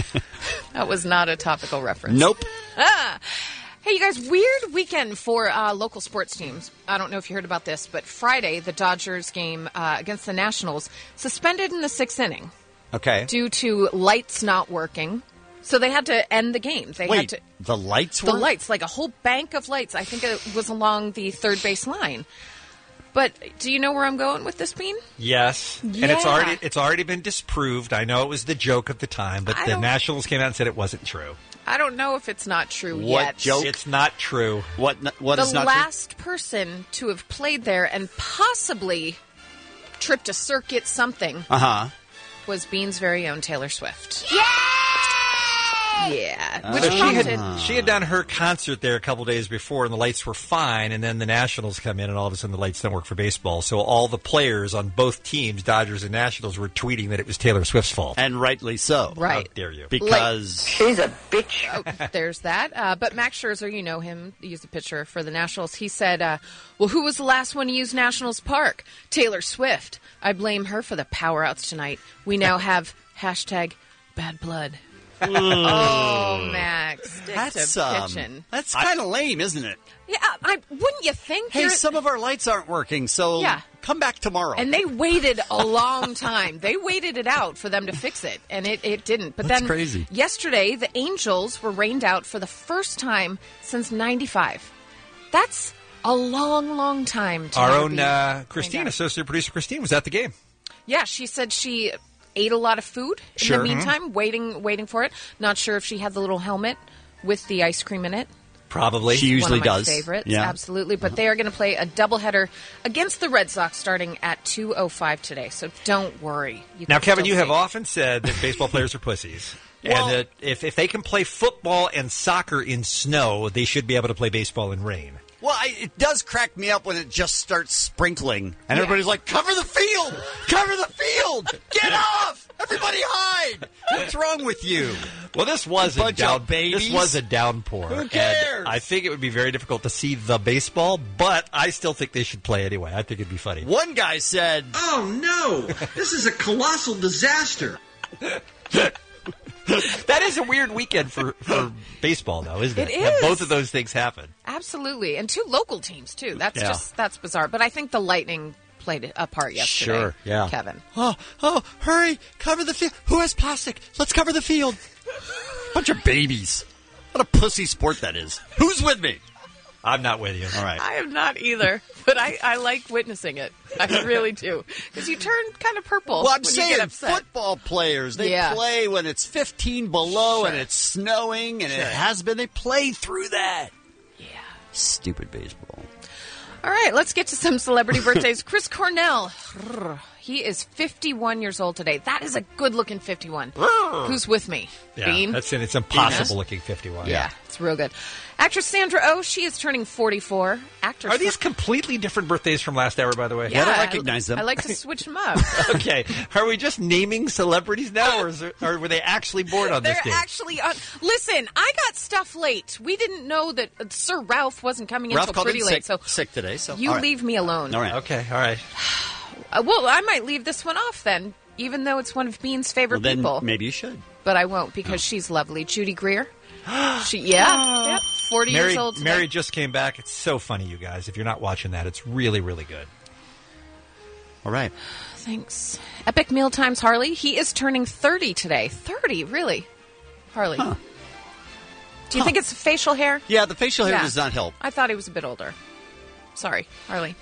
That was not a topical reference. Nope. Hey, you guys, weird weekend for local sports teams. I don't know if you heard about this, but Friday, the Dodgers game against the Nationals, suspended in the 6th inning. Okay. Due to lights not working. So they had to end the game. The lights were? The lights, like a whole bank of lights. I think it was along the third base line. But do you know where I'm going with this, Bean? Yes. Yeah. And it's already been disproved. I know it was the joke of the time, but the Nationals came out and said it wasn't true. I don't know if it's not true yet. What joke? It's not true. What is not true? The last person to have played there and possibly tripped a circuit something was Bean's very own Taylor Swift. Yeah! Yeah. Which So prompted... she had done her concert there a couple days before, and the lights were fine. And then the Nationals come in, and all of a sudden the lights don't work for baseball. So all the players on both teams, Dodgers and Nationals, were tweeting that it was Taylor Swift's fault. And rightly so. Right. How dare you? Because she's a bitch. Oh, there's that. But Max Scherzer, you know him, he's a pitcher for the Nationals. He said, well, who was the last one to use Nationals Park? Taylor Swift. I blame her for the power outs tonight. We now have hashtag bad blood. Oh, Max, stick to pitching. That's kind of lame, isn't it? Yeah, wouldn't you think? Hey, some of our lights aren't working, so come back tomorrow. And they waited a long time. They waited it out for them to fix it, and it didn't. But That's then crazy. Yesterday, the Angels were rained out for the first time since '95. That's a long, long time. To Our never own be Christine, rained out. associate producer Christine, was at the game. Yeah, she said she ate a lot of food in Sure. the meantime, waiting for it. Not sure if she had the little helmet with the ice cream in it. Probably. She usually One of my does. favorites, Yeah. absolutely. But they are going to play a doubleheader against the Red Sox starting at 2:05 today. So don't worry. Now, can Kevin, still you have see. often said that baseball players are pussies. Well- And that if they can play football and soccer in snow, they should be able to play baseball in rain. Well, it does crack me up when it just starts sprinkling, and everybody's like, cover the field! Cover the field! Get off! Everybody hide! What's wrong with you? Well, this was Bunch of babies. This was a downpour. Who cares? And I think it would be very difficult to see the baseball, but I still think they should play anyway. I think it'd be funny. One guy said, Oh, no. This is a colossal disaster. That is a weird weekend for baseball, though, isn't it? It That is. both of those things happen. Absolutely. And two local teams, too. That's Yeah. that's bizarre. But I think the Lightning played a part yesterday. Sure, yeah. Kevin. Oh, hurry, cover the field. Who has plastic? Let's cover the field. Bunch of babies. What a pussy sport that is. Who's with me? I'm not with you. All right. I am not either, but I like witnessing it. I really do. Because you turn kind of purple Well, I'm when saying you get upset. football players, they Yeah. play when it's 15 below and Sure. it's snowing and it has been. They play through that. Yeah. Stupid baseball. All right, let's get to some celebrity birthdays. Chris Cornell. He is 51 years old today. That is a good-looking 51. Who's with me? Yeah, Bean? that's it. It's impossible looking 51. Yeah, it's real good. Actress Sandra Oh, she is turning 44. Actors Are these completely different birthdays from last hour, by the way? Yeah, I don't recognize them. I like to switch them up. Okay. Are we just naming celebrities now, or were they actually born on They're this day? actually on. Listen, I got stuff late. We didn't know that Sir Ralph wasn't coming in Ralph until called pretty in late. sick today. So you all right. leave me alone. All right. Okay, all right. Well, I might leave this one off then, even though it's one of Bean's favorite Well, then people. maybe you should. But I won't because she's lovely. Judy Greer. Yep, 40 years old today. Mary just came back. It's so funny, you guys. If you're not watching that, it's really, really good. All right. Thanks. Epic Mealtimes Harley. He is turning 30 today. 30, really? Harley. Huh. Do you think it's facial hair? Yeah, the facial hair Yeah. does not help. I thought he was a bit older. Sorry, Harley.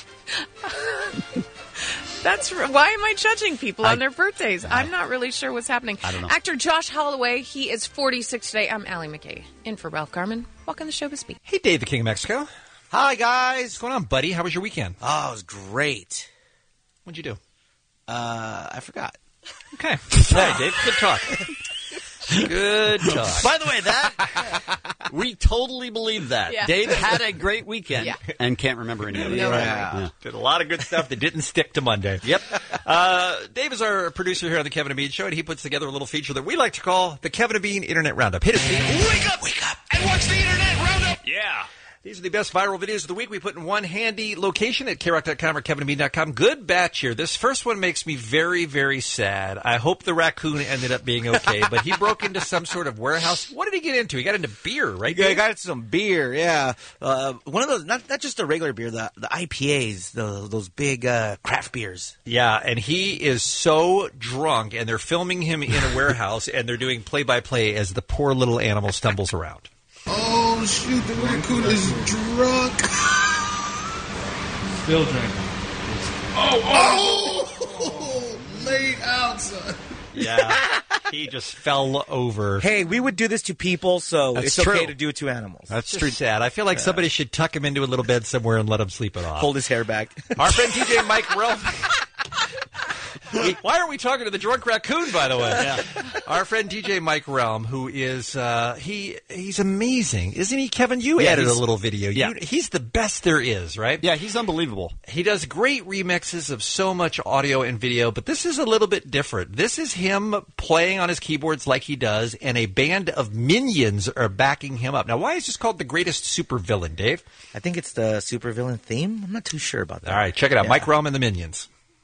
Why am I judging people on their birthdays? I'm not really sure what's happening. I don't know. Actor Josh Holloway, he is 46 today. I'm Allie McKay, in for Ralph Garman. Welcome to Showbiz Beat. Hey, Dave, the King of Mexico. Hi, guys. What's going on, buddy? How was your weekend? Oh, it was great. What'd you do? I forgot. Okay. Hey, Dave, good talk. Good talk. By the way, we totally believe that. Yeah. Dave had a great weekend Yeah. and can't remember any of it. No, Yeah. Did a lot of good stuff that didn't stick to Monday. Yep. Dave is our producer here on the Kevin and Bean Show, and he puts together a little feature that we like to call the Kevin and Bean Internet Roundup. Hit it, Steve. Wake up, and watch the Internet Roundup. Yeah. These are the best viral videos of the week we put in one handy location at KROC.com or KevinandBean.com. Good batch here. This first one makes me very, very sad. I hope the raccoon ended up being okay, but he broke into some sort of warehouse. What did he get into? He got into beer, right? Yeah, I Dave? got some beer, yeah. One of those, not just the regular beer, the IPAs, those big craft beers. Yeah, and he is so drunk, and they're filming him in a warehouse, and they're doing play-by-play as the poor little animal stumbles around. Oh, shoot, the raccoon is drunk. Still drinking. Oh, laid out, son. Yeah, he just fell over. Hey, we would do this to people, so That's it's okay true. to do it to animals. That's just sad. I feel like somebody should tuck him into a little bed somewhere and let him sleep it off. Hold his hair back. Our friend TJ Mike Rel. Why are we talking to the drunk raccoon, by the way? Yeah. Our friend DJ Mike Realm, who is, he's amazing. Isn't he, Kevin? You edited a little video. He's the best there is, right? Yeah, he's unbelievable. He does great remixes of so much audio and video, but this is a little bit different. This is him playing on his keyboards like he does, and a band of minions are backing him up. Now, why is this called the greatest supervillain, Dave? I think it's the supervillain theme. I'm not too sure about that. All right, check it out. Mike Realm and the Minions.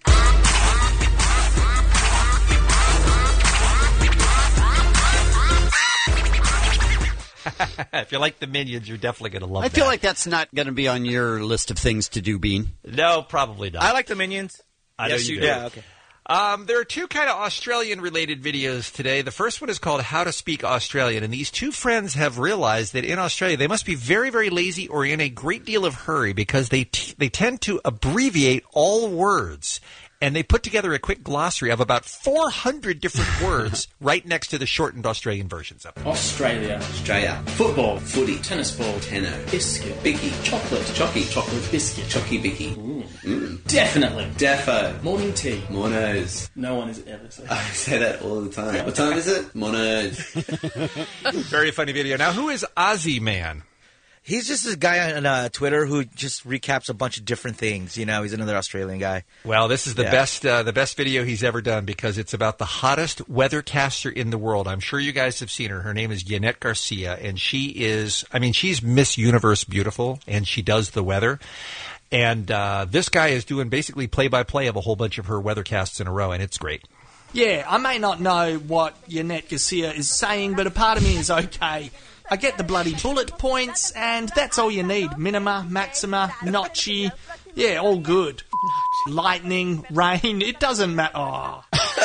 If you like the Minions, you're definitely going to love it. I feel like that's not going to be on your list of things to do, Bean. No, probably not. I like the Minions. I know you do. Yeah, okay. There are two kind of Australian-related videos today. The first one is called How to Speak Australian, and these two friends have realized that in Australia they must be very, very lazy or in a great deal of hurry because they tend to abbreviate all words. And they put together a quick glossary of about 400 different words right next to the shortened Australian versions of it. Australia. Football. Footy. Tennis ball. Tenno. Biscuit. Bicky. Chocolate. Chocky. Chocolate biscuit. Chocky bicky. Definitely. Defo. Morning tea. Mornos. No one has ever said that. I say that all the time. What time is it? Mornos. Very funny video. Now, who is Ozzy Man? He's just this guy on Twitter who just recaps a bunch of different things. You know, he's another Australian guy. Well, this is the best video he's ever done because it's about the hottest weathercaster in the world. I'm sure you guys have seen her. Her name is Yannet Garcia, and she's Miss Universe beautiful, and she does the weather. And this guy is doing basically play-by-play of a whole bunch of her weathercasts in a row, and it's great. Yeah, I may not know what Yannet Garcia is saying, but a part of me is okay. I get the bloody bullet points, and that's all you need. Minima, maxima, notchy. Yeah, all good. Lightning, rain, it doesn't matter. Oh.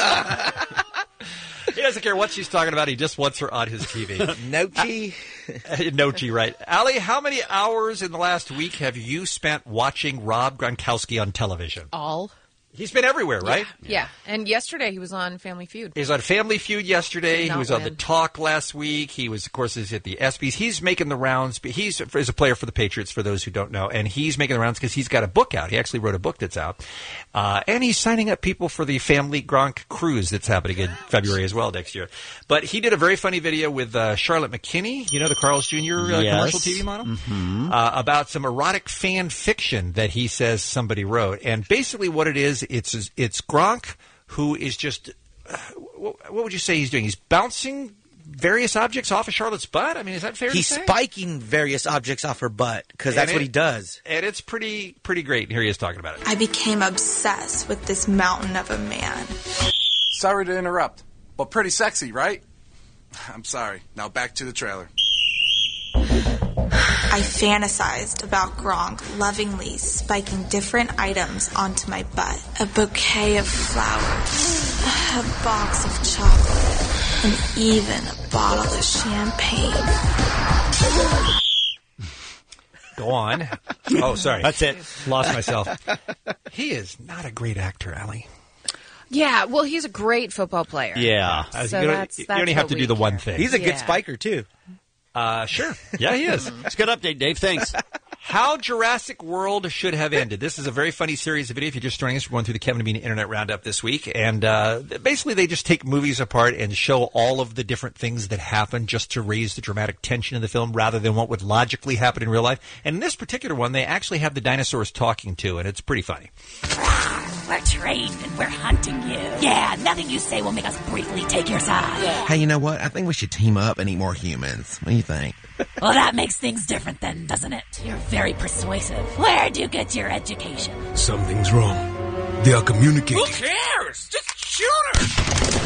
He doesn't care what she's talking about. He just wants her on his TV. Nochi. Nochi, right. Allie, how many hours in the last week have you spent watching Rob Gronkowski on television? All. He's been everywhere, right? Yeah. And yesterday he was on Family Feud. He was on Family Feud yesterday. He was on The Talk last week. He was, of course, at the ESPYs. He's making the rounds. He's a player for the Patriots, for those who don't know. And he's making the rounds because he's got a book out. He actually wrote a book that's out. And he's signing up people for the Family Gronk cruise that's happening in February as well next year. But he did a very funny video with Charlotte McKinney, you know, the Carl's Jr. Commercial TV model, about some erotic fan fiction that he says somebody wrote. And basically what it is, it's Gronk who is just, what would you say he's doing? He's bouncing various objects off of Charlotte's butt? I mean, is that fair to say? He's spiking various objects off her butt because that's what he does. And it's pretty great. And here he is talking about it. I became obsessed with this mountain of a man. Sorry to interrupt, but pretty sexy, right? I'm sorry. Now back to the trailer. I fantasized about Gronk lovingly spiking different items onto my butt. A bouquet of flowers, a box of chocolate, and even a bottle of champagne. Go on. Oh, sorry. That's it. Lost myself. He is not a great actor, Allie. Yeah, well, he's a great football player. Yeah. So you only have to do the one thing. He's a good spiker, too. Sure. Yeah, he is. It's a good update, Dave. Thanks. How Jurassic World Should Have Ended. This is a very funny series of video. If you're just joining us, we're going through the Kevin and Bean Internet Roundup this week. And basically they just take movies apart and show all of the different things that happen just to raise the dramatic tension in the film rather than what would logically happen in real life. And in this particular one, they actually have the dinosaurs talking too, and it's pretty funny. We're trained and we're hunting you. Yeah, nothing you say will make us briefly take your side. Yeah. Hey, you know what? I think we should team up and eat more humans. What do you think? Well, that makes things different then, doesn't it? You're very persuasive. Where'd you get your education? Something's wrong. They are communicating. Who cares? Just shoot her!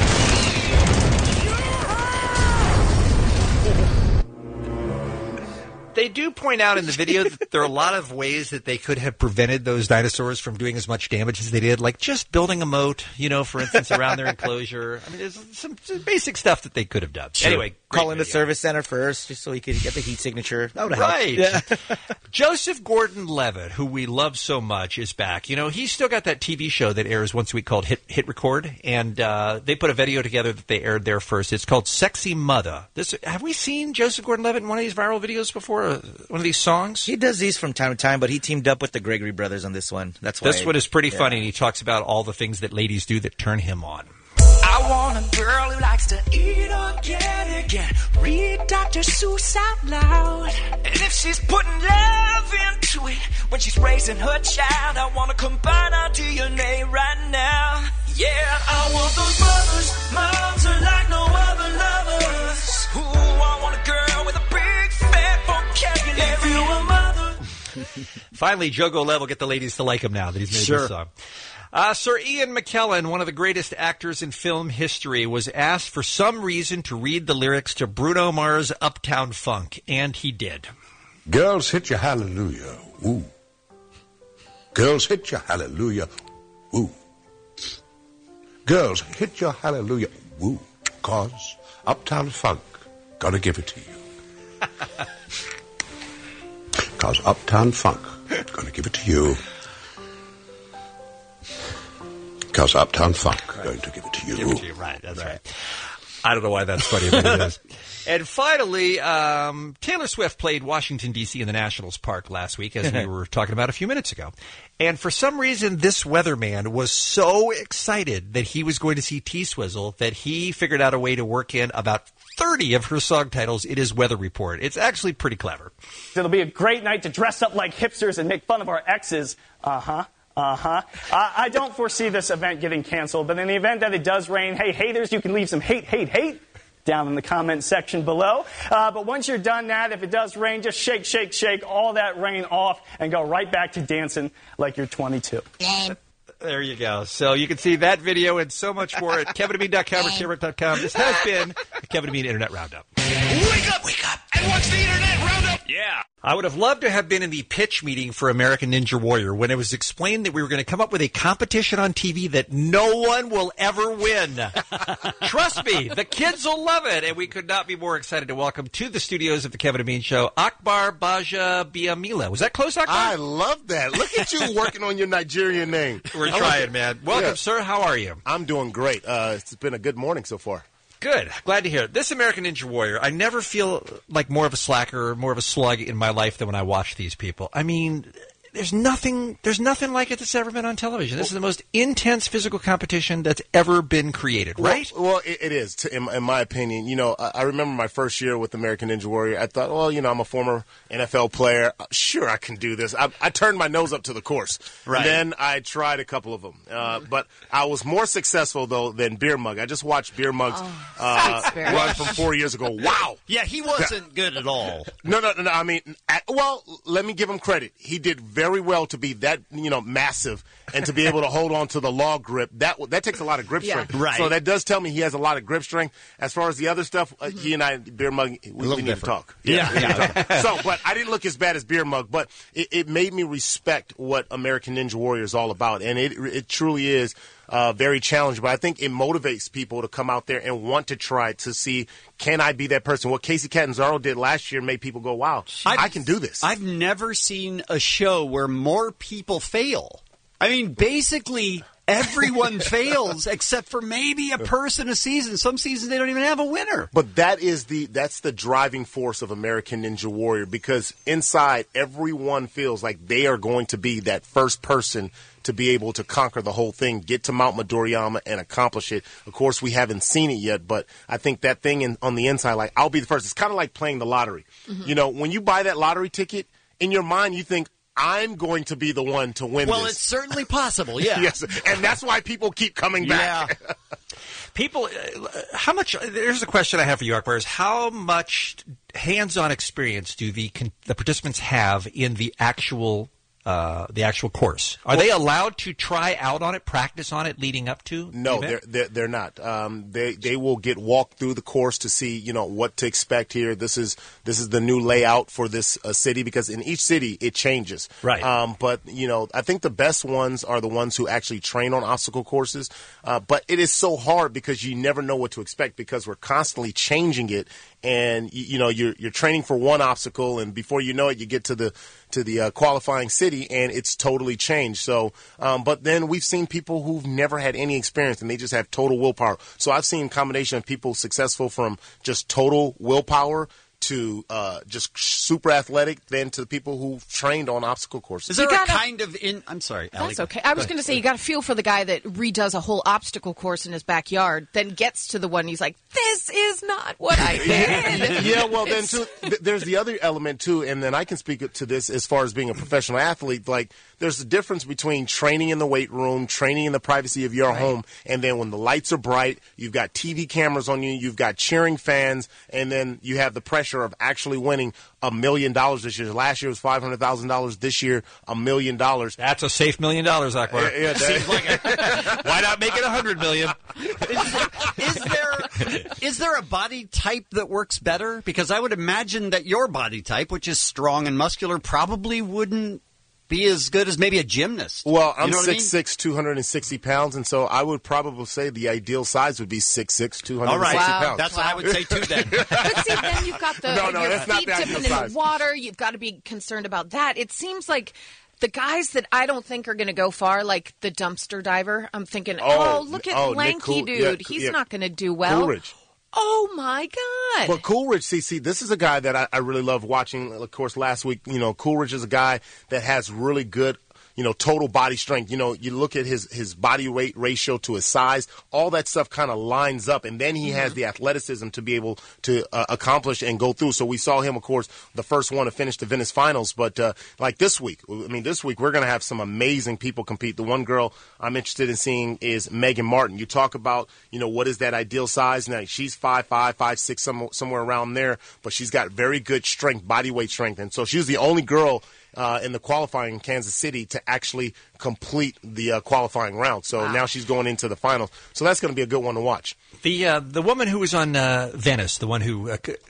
They do point out in the video that there are a lot of ways that they could have prevented those dinosaurs from doing as much damage as they did, like just building a moat, you know, for instance, around their enclosure. I mean, there's some basic stuff that they could have done. Sure. Anyway, call in the service center first, just so he could get the heat signature. That would help. Right. Yeah. Joseph Gordon-Levitt, who we love so much, is back. You know, he's still got that TV show that airs once a week called Hit Record, and they put a video together that they aired there first. It's called Sexy Mother. Have we seen Joseph Gordon-Levitt in one of these viral videos before? One of these songs? He does these from time to time, but he teamed up with the Gregory brothers on this one. That's why. This one is pretty funny, and he talks about all the things that ladies do that turn him on. I want a girl who likes to eat organic and read Dr. Seuss out loud. And if she's putting love into it when she's raising her child, I want to combine our DNA right now. Yeah, I want those moms are like no other lovers. Ooh, I want a girl with a big fat vocabulary. If you a mother. Finally, Joe Goleb will get the ladies to like him now that he's made this song. Sir Ian McKellen, one of the greatest actors in film history, was asked for some reason to read the lyrics to Bruno Mars' Uptown Funk, and he did. Girls hit you hallelujah, woo. Girls hit you hallelujah, woo. Girls hit you hallelujah, woo. 'Cause Uptown Funk, gonna give it to you. 'Cause Uptown Funk, gonna give it to you. 'Cause Uptown Funk, going to give it to you. Give it to you, right, that's right. I don't know why that's funny, but it is. And finally, Taylor Swift played Washington, D.C. in the Nationals Park last week, as we were talking about a few minutes ago. And for some reason, this weatherman was so excited that he was going to see T-Swizzle that he figured out a way to work in about 30 of her song titles in his weather report. It's actually pretty clever. It'll be a great night to dress up like hipsters and make fun of our exes. I don't foresee this event getting canceled, but in the event that it does rain, hey, haters, you can leave some hate down in the comment section below. But once you're done that, if it does rain, just shake all that rain off and go right back to dancing like you're 22. There you go. So you can see that video and so much more at kevinandbean.com or KRIC.com. This has been the Kevin and Bean Internet Roundup. Wake up, and watch the Internet Roundup. Yeah. I would have loved to have been in the pitch meeting for American Ninja Warrior when it was explained that we were going to come up with a competition on TV that no one will ever win. Trust me, the kids will love it. And we could not be more excited to welcome to the studios of the Kevin and Bean Show, Akbar Baja Biamila. Was that close, Akbar? I love that. Look at you working on your Nigerian name. We're trying, man. Welcome, sir. How are you? I'm doing great. It's been a good morning so far. Good. Glad to hear it. This American Ninja Warrior, I never feel like more of a slacker or more of a slug in my life than when I watch these people. I mean, there's nothing like it that's ever been on television. This is the most intense physical competition that's ever been created, right? Well, it is, in my opinion. You know, I remember my first year with American Ninja Warrior. I thought, well, you know, I'm a former NFL player. Sure, I can do this. I turned my nose up to the course. Right. And then I tried a couple of them. But I was more successful, though, than Beer Mug. I just watched Beer Mug's run from 4 years ago. Wow. Yeah, he wasn't good at all. No. I mean, well, let me give him credit. He did very well to be that, you know, massive and to be able to hold on to the log grip. That takes a lot of grip strength. Right. So that does tell me he has a lot of grip strength. As far as the other stuff, he and I, Beer Mug, we need to talk. Yeah. So, but I didn't look as bad as Beer Mug, but it made me respect what American Ninja Warrior is all about. And it truly is very challenging, but I think it motivates people to come out there and want to try to see, can I be that person? What Casey Catanzaro did last year made people go, wow, I can do this. I've never seen a show where more people fail. I mean, basically, everyone fails except for maybe a person a season. Some seasons they don't even have a winner. But that's the driving force of American Ninja Warrior, because inside everyone feels like they are going to be that first person to be able to conquer the whole thing, get to Mount Midoriyama and accomplish it. Of course, we haven't seen it yet, but I think that thing on the inside, like, I'll be the first. It's kind of like playing the lottery. Mm-hmm. You know, when you buy that lottery ticket, in your mind you think, I'm going to be the one to win this. Well, it's certainly possible, yeah. Yes, and that's why people keep coming back. Yeah. People, how much, there's a question I have for you, Akbar, is how much hands-on experience do the participants have in the actual course? Are they allowed to try out on it, practice on it leading up to? No, they're not. They will get walked through the course to see, you know, what to expect here. This is the new layout for this city, because in each city it changes. Right. But you know, I think the best ones are the ones who actually train on obstacle courses. But it is so hard because you never know what to expect, because we're constantly changing it. and you're training for one obstacle, and before you know it, you get to the qualifying city, and it's totally changed. So, but then we've seen people who've never had any experience, and they just have total willpower. So I've seen a combination of people successful from just total willpower to just super athletic, then to the people who've trained on obstacle courses. Is there a kind of I'm sorry, Allie. That's okay. I was going to say, you got to feel for the guy that redoes a whole obstacle course in his backyard, then gets to the one, he's like, this is not what I did. Yeah, well, then, too, there's the other element, too, and then I can speak to this as far as being a professional athlete. Like, there's a difference between training in the weight room, training in the privacy of your home, and then when the lights are bright, you've got TV cameras on you, you've got cheering fans, and then you have the pressure of actually winning $1 million this year. Last year was $500,000. This year, $1 million. That's a safe $1 million, Akbar. Yeah, seems like it. Why not make it $100 million? Is there a body type that works better? Because I would imagine that your body type, which is strong and muscular, probably wouldn't be as good as maybe a gymnast. Well, I'm 6'6", 260 pounds, and so I would probably say the ideal size would be 6'6", 260 pounds. That's what I would say, too, then. But see, then you've got your feet dipping in the size. water. You've got to be concerned about that. It seems like the guys that I don't think are going to go far, like the dumpster diver, I'm thinking, look at lanky dude. He's not going to do well. Coolidge. Oh, my God. But Coolidge, see, this is a guy that I really love watching. Of course, last week, Coolidge is a guy that has really good, total body strength. You look at his body weight ratio to his size, all that stuff kind of lines up. And then he has the athleticism to be able to accomplish and go through. So we saw him, of course, the first one to finish the Venice finals. But like this week, we're going to have some amazing people compete. The one girl I'm interested in seeing is Megan Martin. You talk about, what is that ideal size? Now, she's 5'5", 5'6", somewhere around there. But she's got very good strength, body weight strength. And so she's the only girl in the qualifying in Kansas City to actually complete the qualifying round. So now she's going into the finals. So that's going to be a good one to watch. The woman who was on Venice, the one who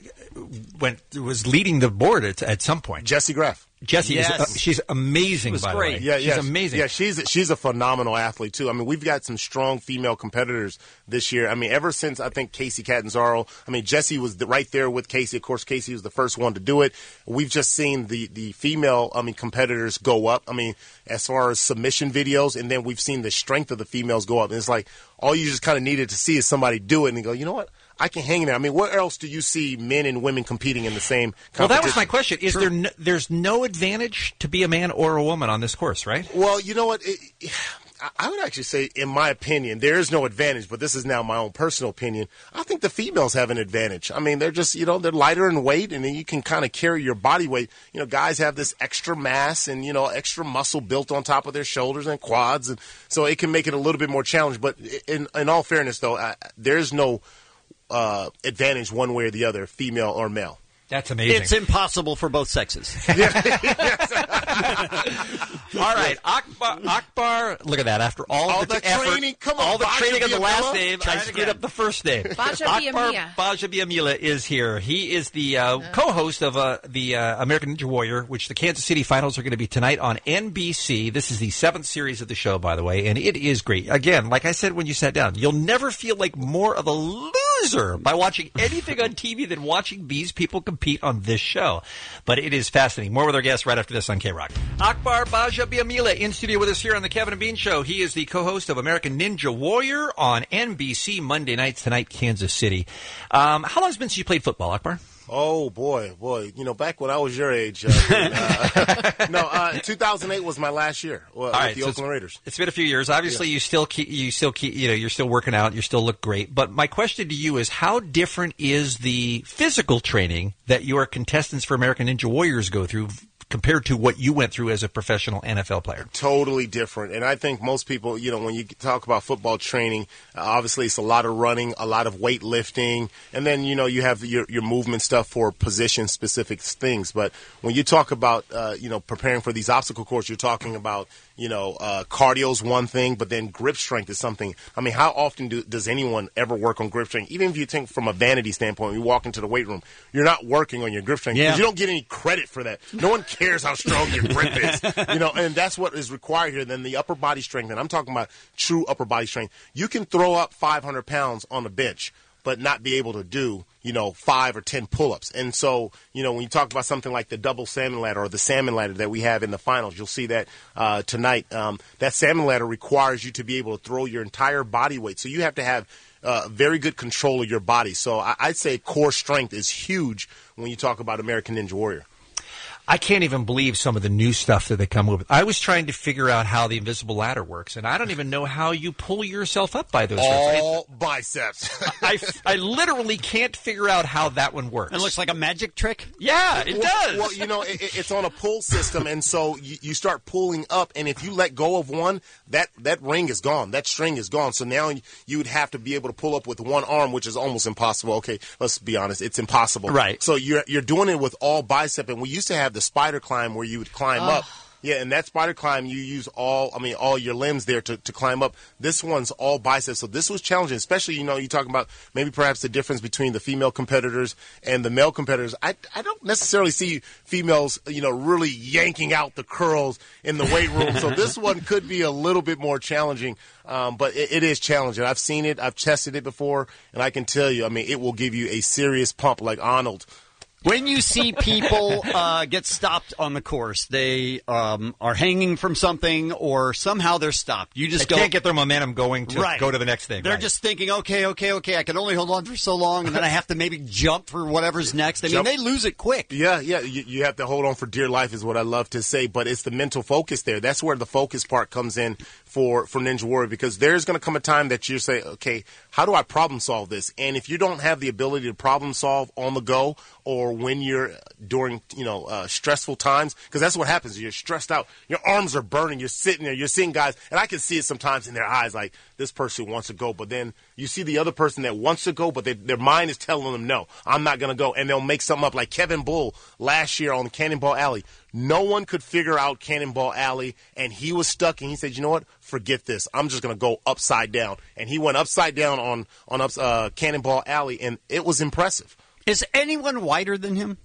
was leading the board at some point. Jessie Graff. Jessie, she's amazing, by the way. Yeah, she's amazing. Yeah, she's a phenomenal athlete, too. I mean, we've got some strong female competitors this year. I mean, ever since, I think, Casey Catanzaro, Jessie was right there with Casey. Of course, Casey was the first one to do it. We've just seen the female, competitors go up. As far as submission videos, and then we've seen the strength of the females go up. And it's like, all you just kind of needed to see is somebody do it and go, you know what? I can hang in there. What else do you see men and women competing in the same competition? Well, that was my question. Is there's no advantage to be a man or a woman on this course, right? Well, you know what? I would actually say, in my opinion, there is no advantage, but this is now my own personal opinion. I think the females have an advantage. They're just, they're lighter in weight, and then you can kind of carry your body weight. Guys have this extra mass and, extra muscle built on top of their shoulders and quads, and so it can make it a little bit more challenging. But in all fairness, though, there's no advantage one way or the other, female or male. That's amazing. It's impossible for both sexes. All right, Akbar. Look at that. After all the training, all the training of the last name, I screwed up the first name. Bajabiamila. Bajabiamila is here. He is the co-host of the American Ninja Warrior, which the Kansas City finals are going to be tonight on NBC. This is the 7th series of the show, by the way, and it is great. Again, like I said when you sat down, you'll never feel like more of a loser by watching anything on TV than watching these people compete on this show. But it is fascinating. More with our guests right after this on K-Rock. Akbar Bajabiamila in studio with us here on the Kevin and Bean Show. He is the co-host of American Ninja Warrior on NBC Monday nights tonight, Kansas City. How long has it been since you played football, Akbar? Oh, boy. Back when I was your age. 2008 was my last year with the Oakland Raiders. It's been a few years. Obviously, you still keep, you're still working out. You still look great. But my question to you is, how different is the physical training that your contestants for American Ninja Warriors go through compared to what you went through as a professional NFL player? Totally different. And I think most people, when you talk about football training, obviously it's a lot of running, a lot of weightlifting, and then, you have your movement stuff for position-specific things. But when you talk about, preparing for these obstacle courses, you're talking about, cardio's one thing, but then grip strength is something. How often does anyone ever work on grip strength? Even if you think from a vanity standpoint, when you walk into the weight room, you're not working on your grip strength because you don't get any credit for that. No one cares how strong your grip is, and that's what is required here. Then the upper body strength, and I'm talking about true upper body strength. You can throw up 500 pounds on the bench, but not be able to do, 5 or 10 pull-ups. And so, when you talk about something like the double salmon ladder or the salmon ladder that we have in the finals, you'll see that tonight. That salmon ladder requires you to be able to throw your entire body weight. So you have to have very good control of your body. So I'd say core strength is huge when you talk about American Ninja Warrior. I can't even believe some of the new stuff that they come up with. I was trying to figure out how the invisible ladder works, and I don't even know how you pull yourself up by those. All biceps. I literally can't figure out how that one works. It looks like a magic trick? Yeah, it does. Well, it's on a pull system, and so you start pulling up, and if you let go of one, that ring is gone. That string is gone. So now you would have to be able to pull up with one arm, which is almost impossible. Okay, let's be honest. It's impossible. Right. So you're doing it with all bicep, and we used to have the spider climb where you would climb up. Yeah, and that spider climb, you use all your limbs there to climb up. This one's all biceps, so this was challenging, especially, you talk about maybe perhaps the difference between the female competitors and the male competitors. I don't necessarily see females, really yanking out the curls in the weight room, so this one could be a little bit more challenging, but it is challenging. I've seen it, I've tested it before, and I can tell you, it will give you a serious pump like Arnold. When you see people get stopped on the course, they are hanging from something or somehow they're stopped. You just can't get their momentum going to go to the next thing. They're just thinking, okay, I can only hold on for so long, and then I have to maybe jump for whatever's next. They lose it quick. Yeah. You have to hold on for dear life is what I love to say, but it's the mental focus there. That's where the focus part comes in for Ninja Warrior, because there's going to come a time that you say, okay, how do I problem solve this? And if you don't have the ability to problem solve on the go or when you're during, stressful times, because that's what happens. You're stressed out. Your arms are burning. You're sitting there. You're seeing guys, and I can see it sometimes in their eyes, like this person wants to go, but then you see the other person that wants to go, but their mind is telling them, no, I'm not going to go, and they'll make something up like Kevin Bull last year on Cannonball Alley. No one could figure out Cannonball Alley, and he was stuck, and he said, you know what, forget this. I'm just going to go upside down. And he went upside down on Cannonball Alley, and it was impressive. Is anyone whiter than him?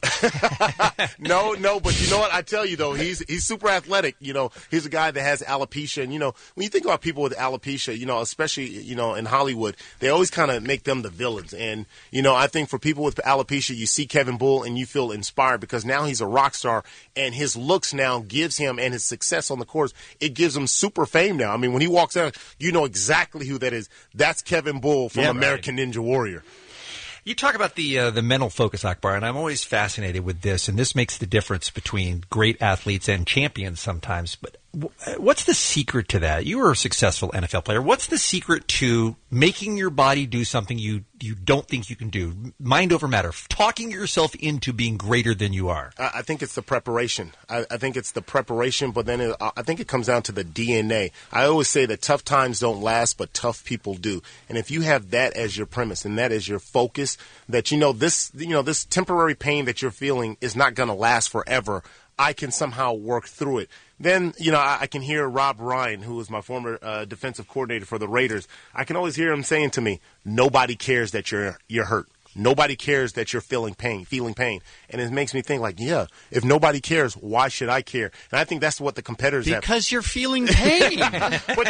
No, but you know what? I tell you, though, he's super athletic. He's a guy that has alopecia. And, when you think about people with alopecia, especially, in Hollywood, they always kind of make them the villains. And, I think for people with alopecia, you see Kevin Bull and you feel inspired because now he's a rock star and his looks now gives him, and his success on the course, it gives him super fame now. When he walks out, you know exactly who that is. That's Kevin Bull from American Ninja Warrior. You talk about the mental focus, Akbar, and I'm always fascinated with this, and this makes the difference between great athletes and champions sometimes. But what's the secret to that? You were a successful NFL player. What's the secret to making your body do something you don't think you can do? Mind over matter. Talking yourself into being greater than you are. I think it's the preparation. I think it's the preparation, but then I think it comes down to the DNA. I always say that tough times don't last, but tough people do. And if you have that as your premise and that as your focus, that this temporary pain that you're feeling is not going to last forever. I can somehow work through it. Then, I can hear Rob Ryan, who was my former defensive coordinator for the Raiders. I can always hear him saying to me, nobody cares that you're hurt. Nobody cares that you're feeling pain. And it makes me think like, yeah, if nobody cares, why should I care? And I think that's what the competitors have. Because you're feeling pain. But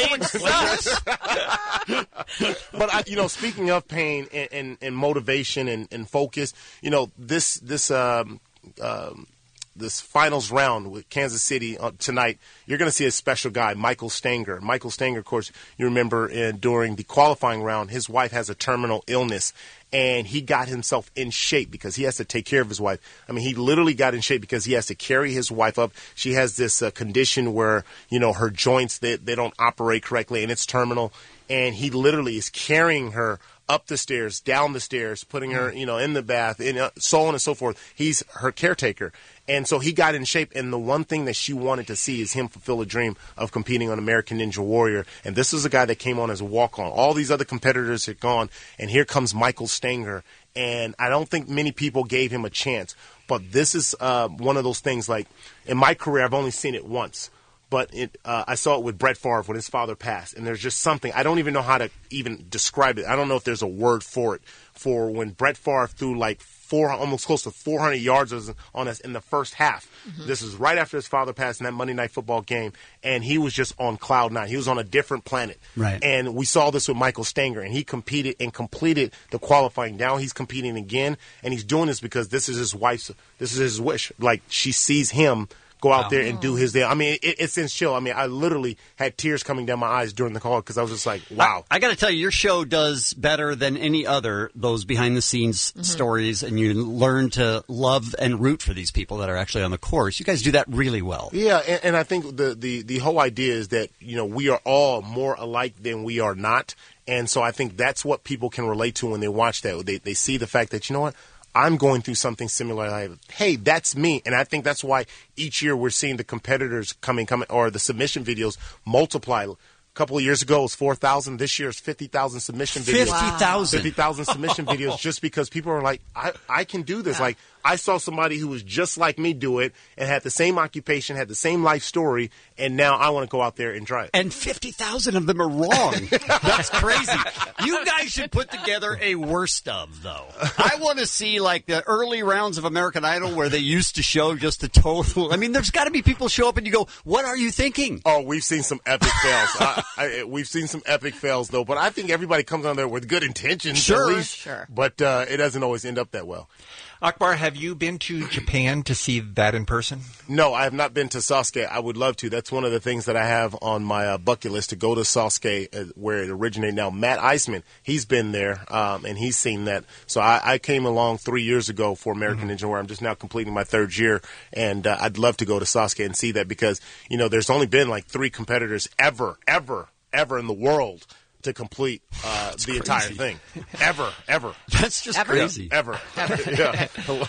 speaking of pain and motivation and focus, this finals round with Kansas City tonight, you're going to see a special guy, Michael Stanger. Michael Stanger, of course, you remember during the qualifying round, his wife has a terminal illness, and he got himself in shape because he has to take care of his wife. He literally got in shape because he has to carry his wife up. She has this condition where, her joints, they don't operate correctly, and it's terminal, and he literally is carrying her up the stairs, down the stairs, putting her, in the bath, so on and so forth. He's her caretaker. And so he got in shape, and the one thing that she wanted to see is him fulfill a dream of competing on American Ninja Warrior. And this is a guy that came on as a walk-on. All these other competitors had gone, and here comes Michael Stanger. And I don't think many people gave him a chance. But this is one of those things, like, in my career, I've only seen it once. but I saw it with Brett Favre when his father passed, and there's just something. I don't even know how to even describe it. I don't know if there's a word for it, for when Brett Favre threw like almost close to 400 yards on us in the first half. Mm-hmm. This is right after his father passed in that Monday Night Football game, and he was just on cloud nine. He was on a different planet. Right. And we saw this with Michael Stanger, and he competed and completed the qualifying. Now he's competing again, and he's doing this because this is his wish. Like, she sees him go out there and do his day. I mean, it's in chill. I mean, I literally had tears coming down my eyes during the call because I was just like, wow. I got to tell you, your show does better than any other, those behind-the-scenes stories, and you learn to love and root for these people that are actually on the course. You guys do that really well. Yeah, and I think the whole idea is that, we are all more alike than we are not. And so I think that's what people can relate to when they watch that. They see the fact that, you know what? I'm going through something similar. Hey, that's me. And I think that's why each year we're seeing the competitors coming, or the submission videos multiply. A couple of years ago, it was 4,000. This year, it's 50,000 submission videos. 50,000. 50,000 submission videos just because people are like, I can do this. Like, I saw somebody who was just like me do it and had the same occupation, had the same life story, and now I want to go out there and try it. And 50,000 of them are wrong. That's crazy. You guys should put together a worst of, though. I want to see, like, the early rounds of American Idol where they used to show just the total. I mean, there's got to be people show up and you go, what are you thinking? Oh, we've seen some epic fails. We've seen some epic fails, though. But I think everybody comes on there with good intentions, sure, at least. Sure. But it doesn't always end up that well. Akbar, have you been to Japan to see that in person? No, I have not been to Sasuke. I would love to. That's one of the things that I have on my bucket list, to go to Sasuke, where it originated. Now, Matt Iseman, he's been there, and he's seen that. So I came along 3 years ago for American Ninja Warrior. I'm just now completing my third year, and I'd love to go to Sasuke and see that because, there's only been like 3 competitors ever in the world to complete the entire thing. Ever. That's just crazy. Ever. Yeah.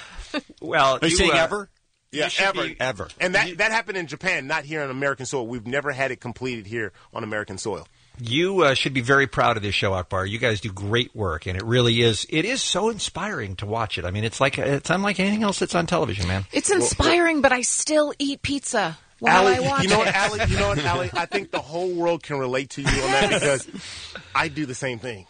Well, are you saying ever? Yeah, ever. And that happened in Japan, not here on American soil. We've never had it completed here on American soil. You should be very proud of this show, Akbar. You guys do great work, and it really is. It is so inspiring to watch it. I mean, it's unlike anything else that's on television, man. It's inspiring, but I still eat pizza. Allie, you know what, Allie? I think the whole world can relate to you on that because I do the same thing.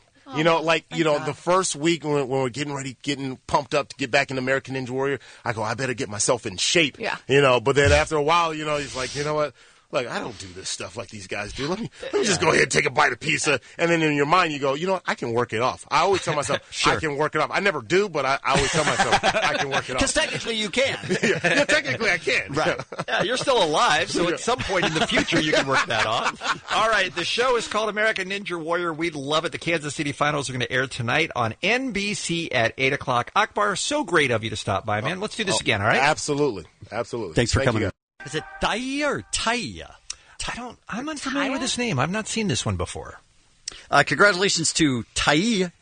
The first week when we're getting pumped up to get back in American Ninja Warrior, I go, I better get myself in shape. Yeah. But then after a while, he's like, you know what? Like, I don't do this stuff like these guys do. Let me just go ahead and take a bite of pizza. And then in your mind, you go, you know what? I can work it off. I always tell myself, sure. I can work it off. I never do, but I always tell myself, I can work it off. Because technically you can. Yeah, technically I can. Right. Yeah, you're still alive, so at some point in the future you can work that off. All right, the show is called American Ninja Warrior. We'd love it. The Kansas City Finals are going to air tonight on NBC at 8 o'clock. Akbar, so great of you to stop by, man. Let's do this again, all right? Absolutely. Thanks for coming. Is it Taya or Taya? I'm unfamiliar with this name. I've not seen this one before. Congratulations to Taya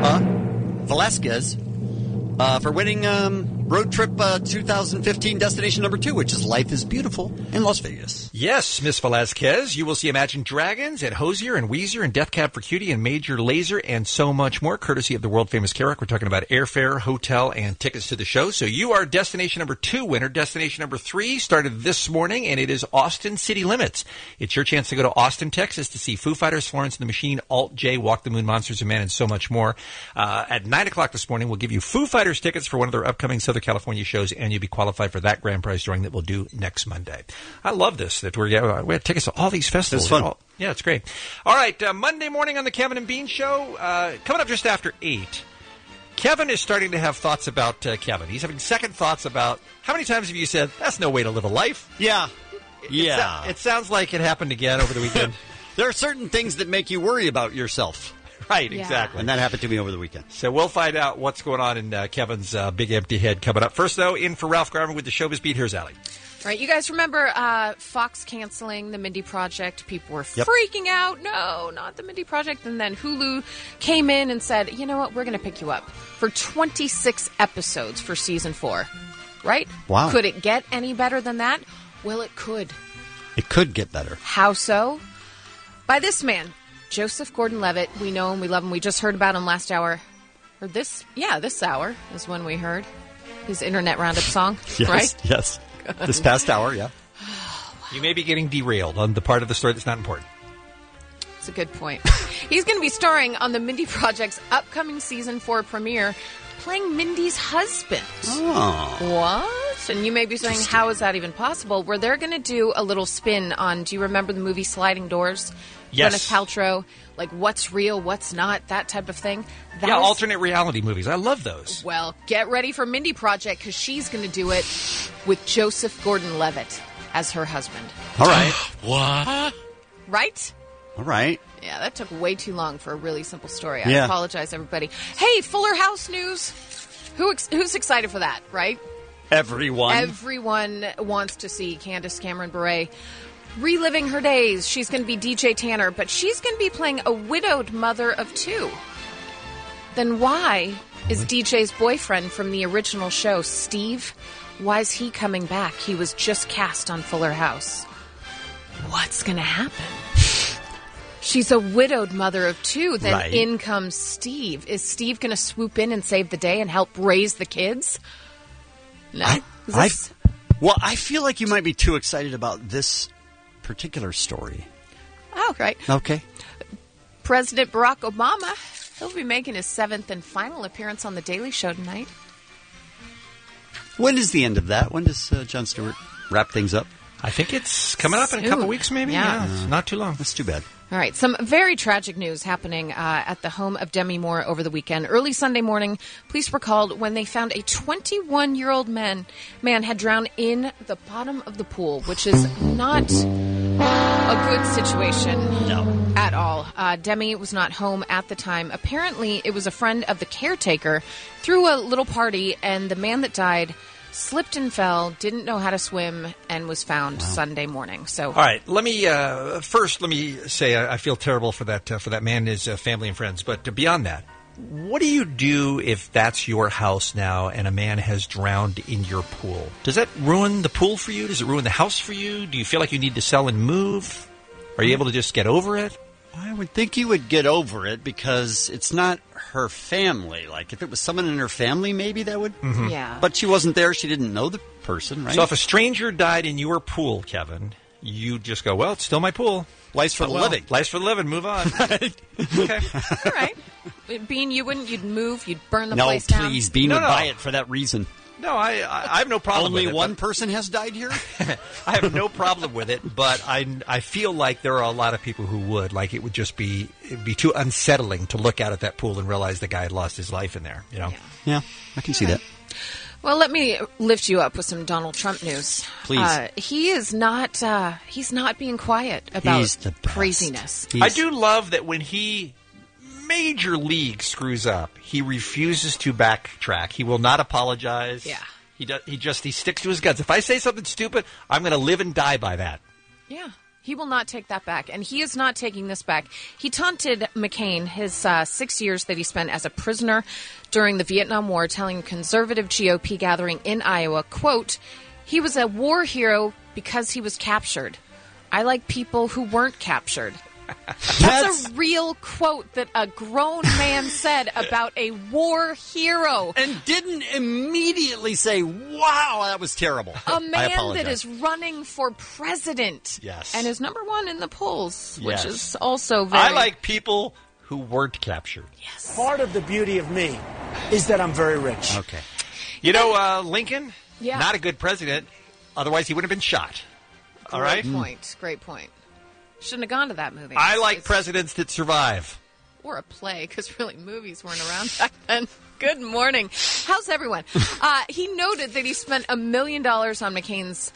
Velasquez for winning Road Trip 2015 Destination Number 2, which is Life is Beautiful in Las Vegas. Yes, Miss Velasquez. You will see Imagine Dragons at Hosier and Weezer and Death Cab for Cutie and Major Lazer and so much more, courtesy of the world-famous Kerouac. We're talking about airfare, hotel, and tickets to the show. So you are Destination Number 2 winner. Destination Number 3 started this morning, and it is Austin City Limits. It's your chance to go to Austin, Texas to see Foo Fighters, Florence and the Machine, Alt J, Walk the Moon, Monsters of Men, and so much more. At 9 o'clock this morning, we'll give you Foo Fighters tickets for one of their upcoming Southern California shows, and you'll be qualified for that grand prize drawing that we'll do next Monday. I love this, that we have tickets to all these festivals. It's fun. Yeah, it's great. All right, Monday morning on the Kevin and Bean Show, coming up just after 8. Kevin is starting to have thoughts about Kevin. He's having second thoughts about, how many times have you said, that's no way to live a life? Yeah. It sounds like it happened again over the weekend. There are certain things that make you worry about yourself. Right, exactly. And that happened to me over the weekend. So we'll find out what's going on in Kevin's big empty head coming up. First, though, in for Ralph Garman with the Showbiz Beat, here's Allie. All right, you guys remember Fox canceling the Mindy Project? People were freaking out. No, not the Mindy Project. And then Hulu came in and said, you know what, we're going to pick you up for 26 episodes for season 4. Right? Wow. Could it get any better than that? Well, it could. It could get better. How so? By this man, Joseph Gordon-Levitt. We know him, we love him. We just heard about him last hour. Or this hour is when we heard his Internet Roundup song, yes, right? Yes. This past hour, yeah. You may be getting derailed on the part of the story that's not important. That's a good point. He's going to be starring on the Mindy Project's upcoming season 4 premiere, playing Mindy's husband. Oh. What? And you may be saying, how is that even possible? Where they're going to do a little spin on, do you remember the movie Sliding Doors? Yes. Gwyneth Paltrow, like what's real, what's not, that type of thing. Alternate reality movies. I love those. Well, get ready for Mindy Project, because she's going to do it with Joseph Gordon-Levitt as her husband. All right. What? Right? All right. Yeah, that took way too long for a really simple story. Yeah. I apologize, everybody. Hey, Fuller House news. Who's excited for that, right? Everyone. Everyone wants to see Candace Cameron Bure reliving her days. She's going to be DJ Tanner, but she's going to be playing a widowed mother of 2. Then why is DJ's boyfriend from the original show, Steve, why is he coming back? He was just cast on Fuller House. What's going to happen? She's a widowed mother of 2. Then in comes Steve. Is Steve going to swoop in and save the day and help raise the kids? No. I feel like you might be too excited about this particular story. Oh, right. Okay. President Barack Obama, he'll be making his 7th and final appearance on The Daily Show tonight. When is the end of that? When does Jon Stewart wrap things up? I think it's coming up in a couple weeks, maybe. Yeah, it's not too long. That's too bad. All right, some very tragic news happening at the home of Demi Moore over the weekend. Early Sunday morning, police were called when they found a 21-year-old man had drowned in the bottom of the pool, which is not a good situation at all. Demi was not home at the time. Apparently, it was a friend of the caretaker, threw a little party, and the man that died slipped and fell, didn't know how to swim, and was found Sunday morning. So, all right, let me say I feel terrible for that man and his family and friends. But beyond that, what do you do if that's your house now and a man has drowned in your pool? Does that ruin the pool for you? Does it ruin the house for you? Do you feel like you need to sell and move? Are you able to just get over it? I would think you would get over it because it's not her family. Like, if it was someone in her family, maybe that would... Mm-hmm. Yeah. But she wasn't there. She didn't know the person, right? So if a stranger died in your pool, Kevin, you just go, well, it's still my pool. Life's for the living. Life's for the living. Move on. Okay. All right. Bean, you'd move, you'd burn the place down. No, please. Bean would buy it for that reason. No, I have no problem with it. Only one person has died here? I have no problem with it, but I feel like there are a lot of people who would. Like, it would just be too unsettling to look out at that pool and realize the guy had lost his life in there, you know? Yeah, I can see that. Well, let me lift you up with some Donald Trump news. Please. He is not he's not being quiet about craziness. I do love that when he major league screws up, he refuses to backtrack. He will not apologize. Yeah. He sticks to his guns. If I say something stupid, I'm going to live and die by that. Yeah. He will not take that back, and he is not taking this back. He taunted McCain, his 6 years that he spent as a prisoner during the Vietnam War, telling a conservative GOP gathering in Iowa, quote, he was a war hero because he was captured. I like people who weren't captured. That's a real quote that a grown man said about a war hero. And didn't immediately say, wow, that was terrible. A man that is running for president. Yes. And is number 1 in the polls, which Yes. is also very... I like people who weren't captured. Yes. Part of the beauty of me is that I'm very rich. Okay. You know, Lincoln, Yeah. not a good president. Otherwise, he would have been shot. All right? Great point. Great point. Shouldn't have gone to that movie. I like presidents that survive. Or a play, because really movies weren't around back then. Good morning. How's everyone? He noted that he spent $1 million on McCain's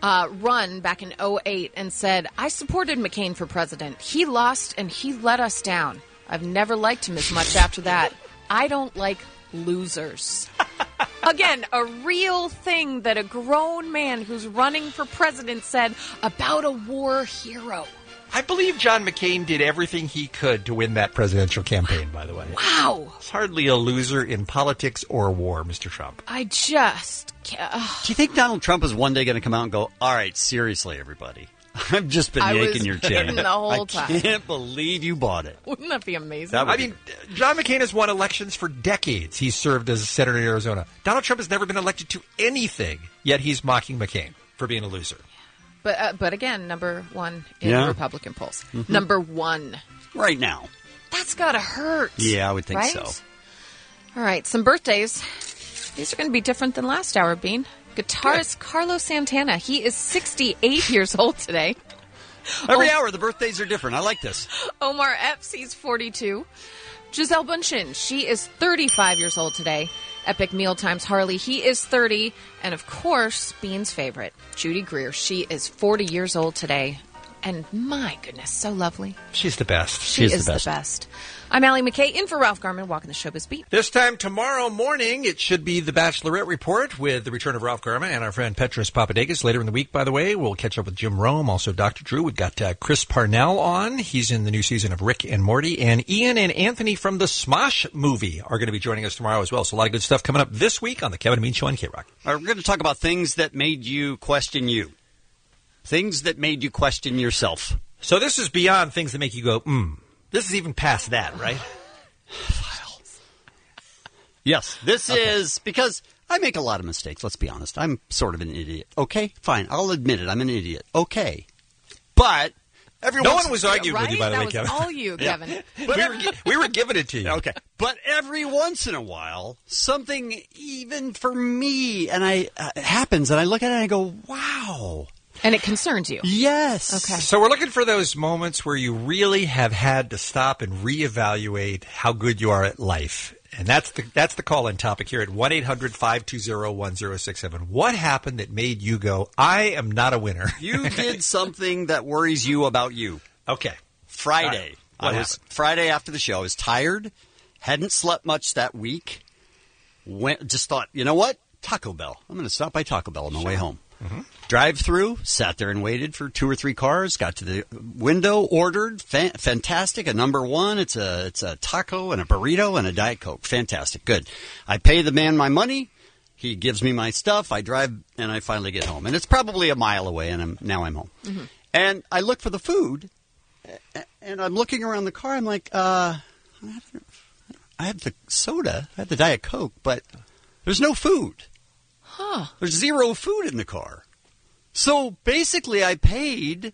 run back in 2008 and said, I supported McCain for president. He lost and he let us down. I've never liked him as much after that. I don't like losers. Again, a real thing that a grown man who's running for president said about a war hero. I believe John McCain did everything he could to win that presidential campaign, by the way. Wow. He's hardly a loser in politics or war, Mr. Trump. I just can't. Do you think Donald Trump is one day going to come out and go, all right, seriously, everybody, I've just been yanking your chain. The whole time. I can't believe you bought it. Wouldn't that be amazing? I mean, John McCain has won elections for decades. He's served as a senator in Arizona. Donald Trump has never been elected to anything, yet he's mocking McCain for being a loser. But again, number one in Yeah. the Republican polls. Mhm. Number one. Right now. That's got to hurt. Yeah, I would think right? so. All right, some birthdays. These are going to be different than last hour, Bean. Guitarist Carlos Santana. He is 68 years old today. Every hour, the birthdays are different. I like this. Omar Epps, he's 42. Giselle Bundchen, she is 35 years old today. Epic Mealtimes Harley, he is 30. And of course, Bean's favorite, Judy Greer. She is 40 years old today. And my goodness, so lovely. She's the best. She is the best. I'm Allie McKay, in for Ralph Garman, walking the Showbiz Beat. This time tomorrow morning, it should be the Bachelorette Report with the return of Ralph Garman and our friend Petros Papadakis. Later in the week, by the way, we'll catch up with Jim Rome, also Dr. Drew. We've got Chris Parnell on. He's in the new season of Rick and Morty. And Ian and Anthony from the Smosh movie are going to be joining us tomorrow as well. So a lot of good stuff coming up this week on the Kevin and Bean Show on K-Rock. All right, we're going to talk about things that made you question you. Things that made you question yourself. So this is beyond things that make you go, This is even past that, right? Yes, this is because I make a lot of mistakes, let's be honest. I'm sort of an idiot. Okay, fine, I'll admit it, I'm an idiot. Okay. But no one was arguing with you, by the way, That Kevin. was all you, Kevin. we were giving it to you. Okay. But every once in a while, something even for me and I happens, and I look at it and I go, wow. And it concerns you. Yes. Okay. So we're looking for those moments where you really have had to stop and reevaluate how good you are at life. And that's the call-in topic here at 1-800-520-1067. What happened that made you go, I am not a winner? You did something that worries you about you. Okay. Friday. What I was Friday after the show. I was tired. Hadn't slept much that week. Just thought, you know what? Taco Bell. I'm going to stop by Taco Bell on my way home. Mm-hmm. Drive through, sat there and waited for 2 or 3 cars, got to the window, ordered, fantastic, a number one, it's a taco and a burrito and a Diet Coke, fantastic, good. I pay the man my money, he gives me my stuff, I drive, and I finally get home. And it's probably a mile away, and now I'm home. Mm-hmm. And I look for the food, and I'm looking around the car, I'm like, I have the soda, I have the Diet Coke, but there's no food. Huh. There's zero food in the car. So basically I paid,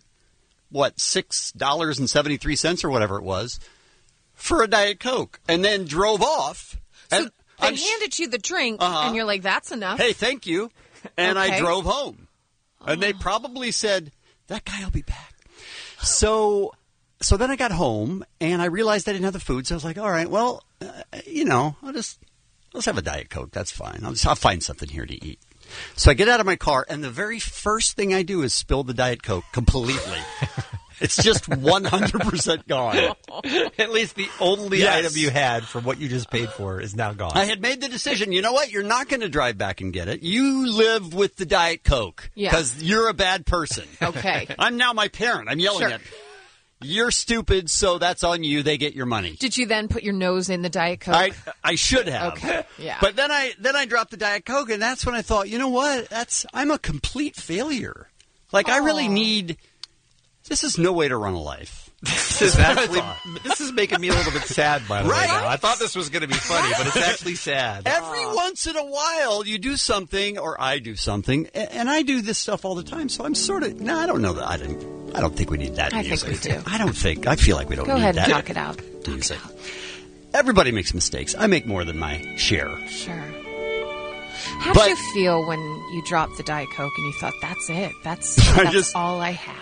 $6.73 or whatever it was, for a Diet Coke, and then drove off. So they handed you the drink, and you're like, that's enough. Hey, thank you. And I Okay. drove home. And they probably said, that guy will be back. So then I got home, and I realized I didn't have the food, so I was like, all right, well, let's have a Diet Coke. That's fine. I'll find something here to eat. So I get out of my car, and the very first thing I do is spill the Diet Coke completely. It's just 100% gone. At least the only Yes. item you had from what you just paid for is now gone. I had made the decision, you know what? You're not going to drive back and get it. You live with the Diet Coke Yeah. because you're a bad person. Okay. I'm now my parent. I'm yelling Sure. at you're stupid, so that's on you. They get your money. Did you then put your nose in the Diet Coke? I should have. Okay. Yeah. But then I dropped the Diet Coke, and that's when I thought, you know what? I'm a complete failure. Like, I really need... This is no way to run a life. This is making me a little bit sad, by the way. Now. I thought this was going to be funny, but it's actually sad. Every once in a while, you do something, or I do something, and I do this stuff all the time. So I'm sort of I don't know that I don't think we need that. I music. think we do. I feel like we don't Go need ahead that. and talk it out. Music. Everybody makes mistakes. I make more than my share. Sure. How did you feel when you dropped the Diet Coke and you thought, that's it? That's all I have?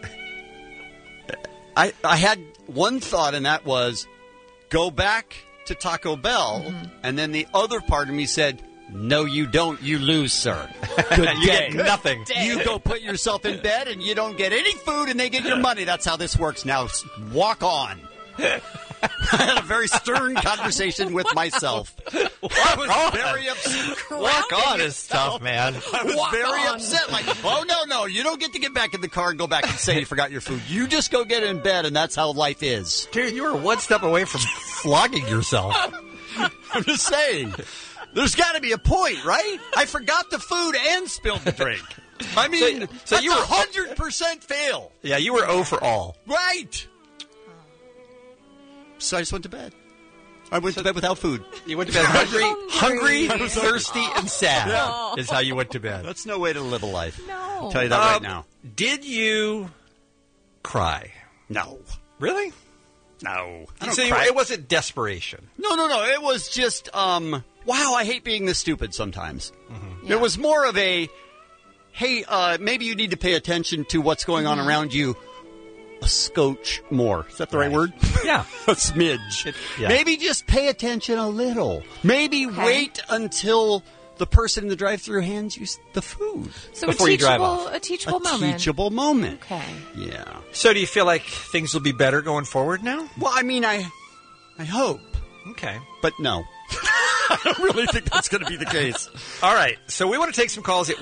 I had one thought, and that was go back to Taco Bell, and then the other part of me said, no, you don't. You lose, sir. Good You get nothing. You go put yourself in bed, and you don't get any food, and they get your money. That's how this works. Now, walk on. I had a very stern conversation with myself. I was very upset. Walk on is tough, man. I was very upset. Like, oh, no, you don't get to get back in the car and go back and say you forgot your food. You just go get in bed, and that's how life is. Dude, you were one step away from flogging yourself. I'm just saying. There's got to be a point, right? I forgot the food and spilled the drink. I mean, so that's you were 100% fail. Yeah, you were 0 for all. Right. So I just went to bed. I went to bed without food. You went to bed hungry, thirsty, and sad is how you went to bed. That's no way to live a life. No. I'll tell you that right now. Did you cry? No. Really? No. So it wasn't desperation. No. It was just, wow, I hate being this stupid sometimes. Mm-hmm. It was more of a, hey, maybe you need to pay attention to what's going on around you a scotch more. Is that the right word? Yeah. A smidge. Yeah. Maybe just pay attention a little. Maybe wait until the person in the drive-thru hands you the food. So before you drive off. A teachable moment. Teachable moment. Okay. Yeah. So do you feel like things will be better going forward now? Well, I mean, I hope. Okay. But no. I don't really think that's going to be the case. All right. So we want to take some calls at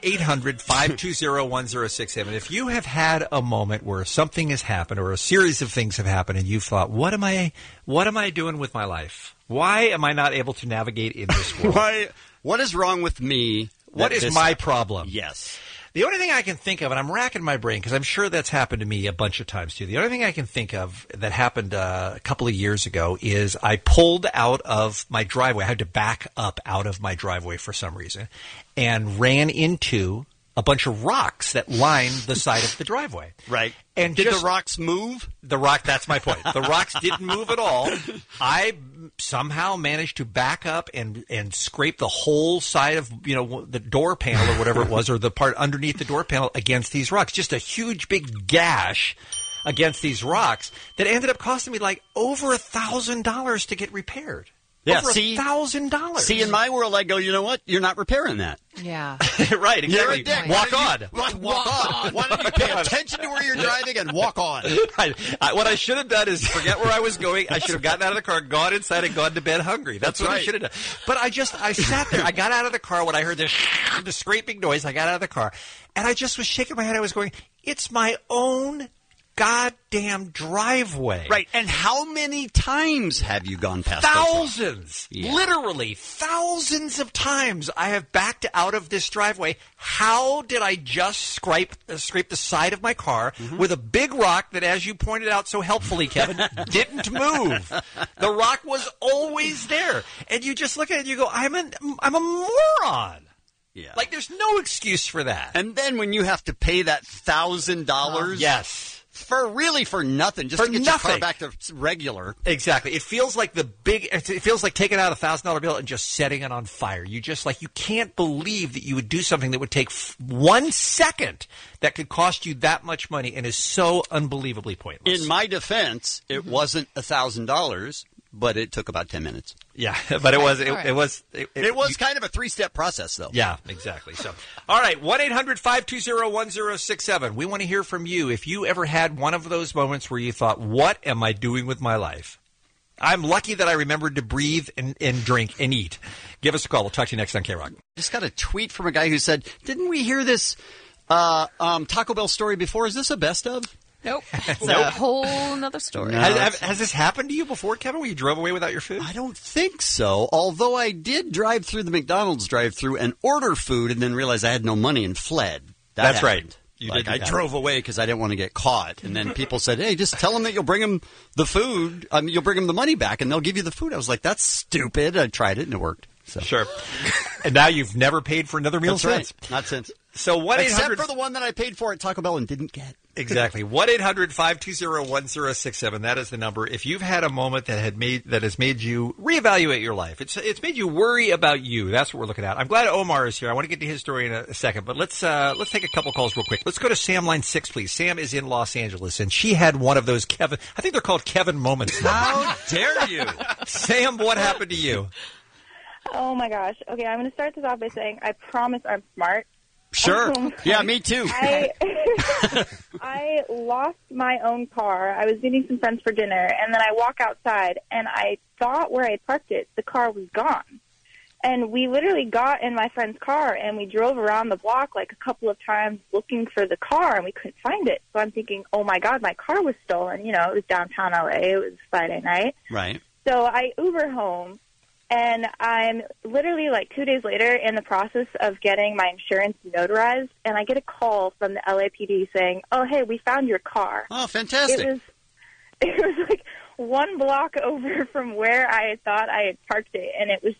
1-800-520-1067. If you have had a moment where something has happened or a series of things have happened and you've thought, what am I doing with my life? Why am I not able to navigate in this world? What is wrong with me? What is my problem? Yes. The only thing I can think of, and I'm racking my brain because I'm sure that's happened to me a bunch of times too. The only thing I can think of that happened a couple of years ago is I pulled out of my driveway. I had to back up out of my driveway for some reason and ran into a bunch of rocks that lined the side of the driveway. Right. And did the rocks move? That's my point. The rocks didn't move at all. I somehow managed to back up and scrape the whole side of, the door panel or whatever it was, or the part underneath the door panel against these rocks. Just a huge big gash against these rocks that ended up costing me like over $1,000 to get repaired. Yeah, over $1,000. See, in my world, I go, you know what? You're not repairing that. Yeah. Right, exactly. You're a dick. Walk on. Walk on. Why don't you pay attention to where you're driving and walk on? Right. What I should have done is forget where I was going. I should have gotten out of the car, gone inside, and gone to bed hungry. That's what I should have done. But I sat there. I got out of the car when I heard this the scraping noise. I got out of the car, and I just was shaking my head. I was going, it's my own goddamn driveway. Right. And how many times have you gone past thousands. Literally thousands of times I have backed out of this driveway. How did I just scrape the side of my car with a big rock that, as you pointed out so helpfully, Kevin, didn't move? The rock was always there. And you just look at it and you go, I'm a moron. Yeah. Like, there's no excuse for that. And then when you have to pay that $1,000. Yes. For nothing, just to get your car back to regular. Exactly. It feels like it feels like taking out a $1,000 bill and just setting it on fire. You can't believe that you would do something that would take 1 second that could cost you that much money and is so unbelievably pointless. In my defense, it wasn't $1,000, but it took about 10 minutes. Yeah, but it was kind of a 3-step process, though. Yeah, exactly. So, all right, 1-800-520-1067. We want to hear from you. If you ever had one of those moments where you thought, what am I doing with my life? I'm lucky that I remembered to breathe and drink and eat. Give us a call. We'll talk to you next on K-Rock. Just got a tweet from a guy who said, didn't we hear this Taco Bell story before? Is this a best of? Nope. It's a whole nother story. No. Has this happened to you before, Kevin, where you drove away without your food? I don't think so, although I did drive through the McDonald's drive-thru and order food and then realize I had no money and fled. That's happened. Right. I drove away because I didn't want to get caught. And then people said, hey, just tell them that you'll bring them the food. You'll bring them the money back, and they'll give you the food. I was like, that's stupid. I tried it, and it worked. So. Sure. And now you've never paid for another meal since? Right. Not since. So 1-800... Except for the one that I paid for at Taco Bell and didn't get. Exactly. 1-800-520-1067. That is the number. If you've had a moment that has made you reevaluate your life, it's made you worry about you. That's what we're looking at. I'm glad Omar is here. I want to get to his story in a second, but let's take a couple calls real quick. Let's go to Sam line 6, please. Sam is in Los Angeles, and she had one of those I think they're called Kevin moments. How dare you? Sam, what happened to you? Oh my gosh. Okay, I'm going to start this off by saying I promise I'm smart. Sure. Yeah, me too. I lost my own car. I was meeting some friends for dinner, and then I walk outside, and I thought where I parked it, the car was gone. And we literally got in my friend's car, and we drove around the block like a couple of times looking for the car, and we couldn't find it. So I'm thinking, oh, my God, my car was stolen. It was downtown L.A. It was Friday night. Right. So I Uber home. And I'm literally like 2 days later in the process of getting my insurance notarized, and I get a call from the LAPD saying, oh, hey, we found your car. Oh, fantastic. It was like one block over from where I thought I had parked it, and it was just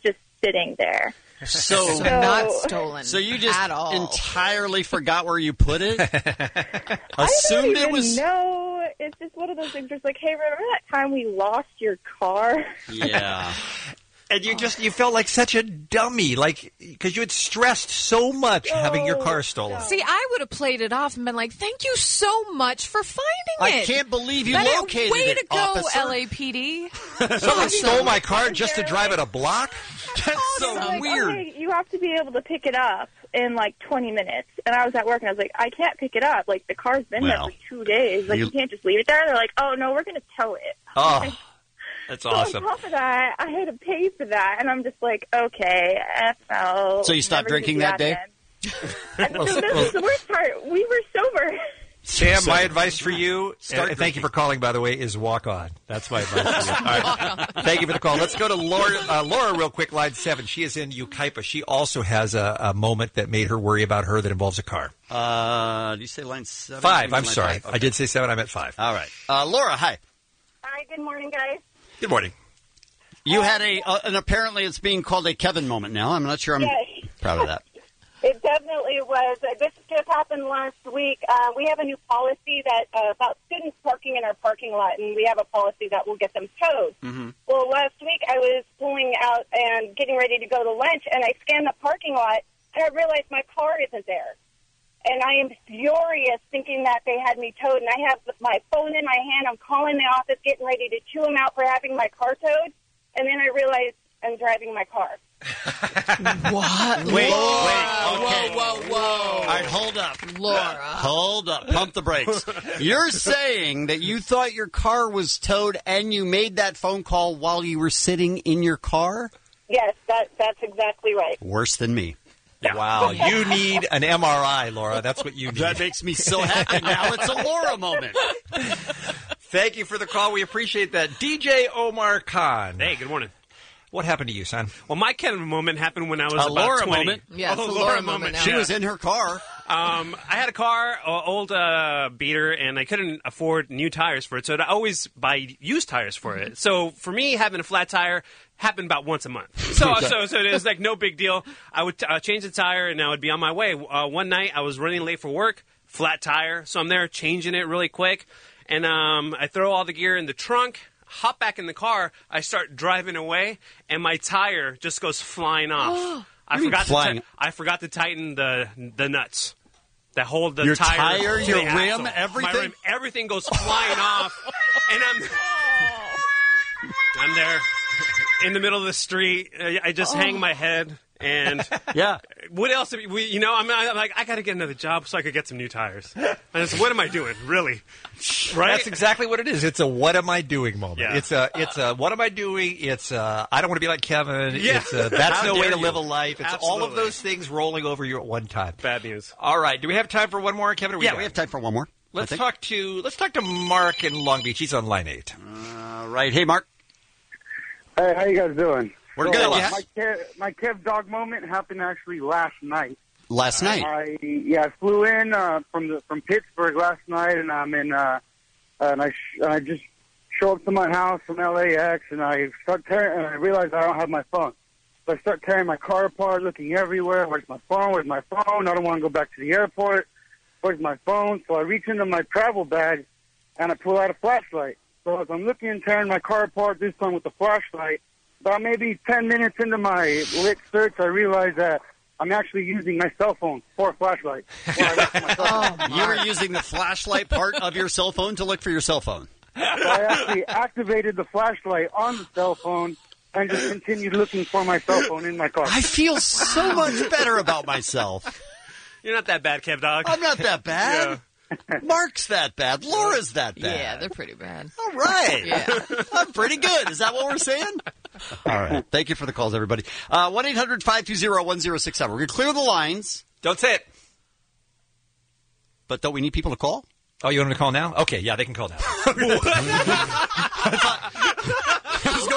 sitting there. So not stolen. So you just at all. entirely forgot where you put it? I Assumed don't it was. No, it's just one of those things. It's like, hey, remember that time we lost your car? Yeah. And you felt like such a dummy, like, because you had stressed so much having your car stolen. See, I would have played it off and been like, thank you so much for finding it. I can't believe you Way located to go, officer. LAPD. Someone stole my car just to drive it a block? That's so Like, weird. okay, you have to be able to pick it up in like 20 minutes. And I was at work and I was like, I can't pick it up. Like, the car's been there for 2 days. Like, you can't just leave it there. They're like, oh, no, we're going to tow it. Oh, that's awesome. On top of that, I had to pay for that. And I'm just like, okay, FL. So you stopped drinking that day? And so this is the worst part. We were sober. Sam, my advice for you, and thank you for calling, by the way, is walk on. That's my advice for you. All right. Thank you for the call. Let's go to Laura real quick, line 7. She is in Yucaipa. She also has a moment that made her worry about her that involves a car. Did you say line 7? 5, I'm sorry. Okay. I did say 7, I meant 5. All right. Laura, hi. Hi, good morning, guys. Good morning. You had an apparently it's being called a Kevin moment now. I'm not sure I'm proud of that. It definitely was. This just happened last week. We have a new policy that about students parking in our parking lot, and we have a policy that will get them towed. Mm-hmm. Well, last week I was pulling out and getting ready to go to lunch, and I scanned the parking lot, and I realized my car isn't there. And I am furious thinking that they had me towed, and I have my phone in my hand. I'm calling the office, getting ready to chew them out for having my car towed, and then I realized I'm driving my car. What? Wait, okay. Whoa. All right, hold up. Laura. Hold up. Pump the brakes. You're saying that you thought your car was towed and you made that phone call while you were sitting in your car? Yes, that's exactly right. Worse than me. Yeah. Wow, you need an MRI, Laura. That's what you need. That makes me so happy now. It's a Laura moment. Thank you for the call. We appreciate that. DJ Omar Khan. Hey, good morning. What happened to you, son? Well, my Kevin moment happened when I was a about Laura 20. moment. Yeah, it's a Laura moment. She was in her car. I had a car, old beater, and I couldn't afford new tires for it, so I'd always buy used tires for it. So for me, having a flat tire happened about once a month. So it was like no big deal. I would change the tire, and I would be on my way. One night, I was running late for work, flat tire, so I'm there changing it really quick, and I throw all the gear in the trunk, hop back in the car, I start driving away, and my tire just goes flying off. I forgot to tighten the nuts that hold the your tire, your the rim, axle. everything. My rim, everything goes flying off, and I'm there in the middle of the street. I just hang my head. And yeah, what else? I'm like, I got to get another job so I could get some new tires. And it's, what am I doing, really? Right? That's exactly what it is. It's a "what am I doing" moment. Yeah. It's a "what am I doing?" It's I don't want to be like Kevin. Yeah. It's that's no way to live a you. life. It's Absolutely. all of those things rolling over you at one time. Bad news. All right. Do we have time for one more, Kevin? Yeah, we have time for one more. Let's talk to Mark in Long Beach. He's on line 8. Right. Hey, Mark. Hey, how you guys doing? We're good. My Kev dog moment happened actually last night. Last night? I flew in from Pittsburgh last night, and I'm in and I just show up to my house from LAX, and I realize I don't have my phone. So I start tearing my car apart, looking everywhere. Where's my phone? I don't want to go back to the airport. Where's my phone? So I reach into my travel bag, and I pull out a flashlight. So as I'm looking and tearing my car apart, this time with the flashlight, about maybe 10 minutes into my lit search, I realized that I'm actually using my cell phone for a flashlight. You were using the flashlight part of your cell phone to look for your cell phone. So I actually activated the flashlight on the cell phone and just continued looking for my cell phone in my car. I feel so much better about myself. You're not that bad, Kev Dog. I'm not that bad. Yeah. Mark's that bad. Laura's that bad. Yeah, they're pretty bad. All right. Yeah. I'm pretty good. Is that what we're saying? All right. Thank you for the calls, everybody. 1-800-520-1067. We're going to clear the lines. Don't say it. But don't we need people to call? Oh, you want them to call now? Okay, yeah, they can call now. I was going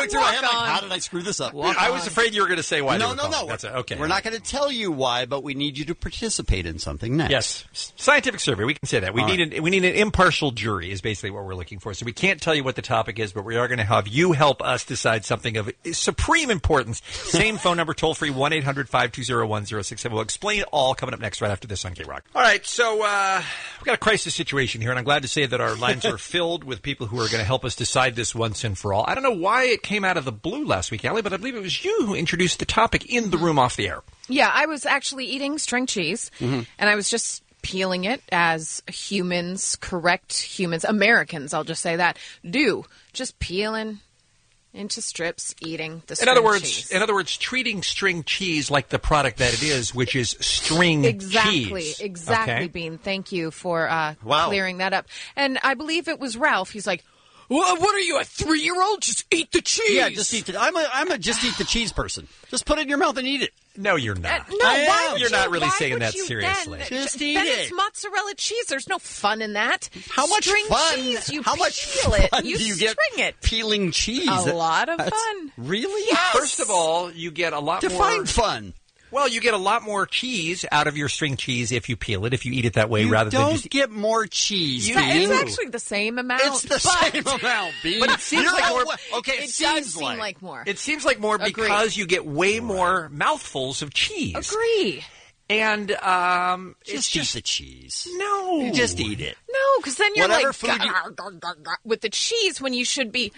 walk through my head walk like, on. how did I screw this up? I was afraid you were going to say why. No, they were no, called. no. That's okay. We're not going to tell you why, but we need you to participate in something next. Yes, scientific survey. We can say that. We need an impartial jury is basically what we're looking for. So we can't tell you what the topic is, but we are going to have you help us decide something of supreme importance. Same phone number, toll free 1-800-520-1067. We'll explain it all coming up next right after this on K-Rock. All right, so we've got a crisis situation here, and I'm glad to say that our lines are filled with people who are going to help us decide this once and for all. I don't know why it came out of the blue last week, Allie, but I believe it was you who introduced the topic in the room off the air. Yeah, I was actually eating string cheese, and I was just peeling it as humans, correct humans, Americans, I'll just say that, do. Just peeling into strips, eating the string cheese. In other words, treating string cheese like the product that it is, which is string cheese. Exactly, okay? Bean. Thank you for clearing that up. And I believe it was Ralph. He's like, what are you, a 3-year-old? Just eat the cheese. Yeah, just eat it. I'm a just eat the cheese person. Just put it in your mouth and eat it. No, you're not. why would You're not really why saying would that you seriously. Then, Just eat then it. It's mozzarella cheese. There's no fun in that. How much string fun? cheese? You How peel much it. fun You do you string get it. peeling cheese? A lot of That's- fun. Really? Yes. First of all, you get a lot more... Define fun. Well, you get a lot more cheese out of your string cheese if you peel it, if you eat it that way, rather than just... don't get more cheese. It's actually the same amount. It's the same amount, Bean. But it seems like more... Okay, It does seem like more. It seems like more Agree. because you get way more mouthfuls of cheese. Agree. And it's eat the cheese. No. You just eat it. No, because then you're Whatever like food you- with the cheese when you should be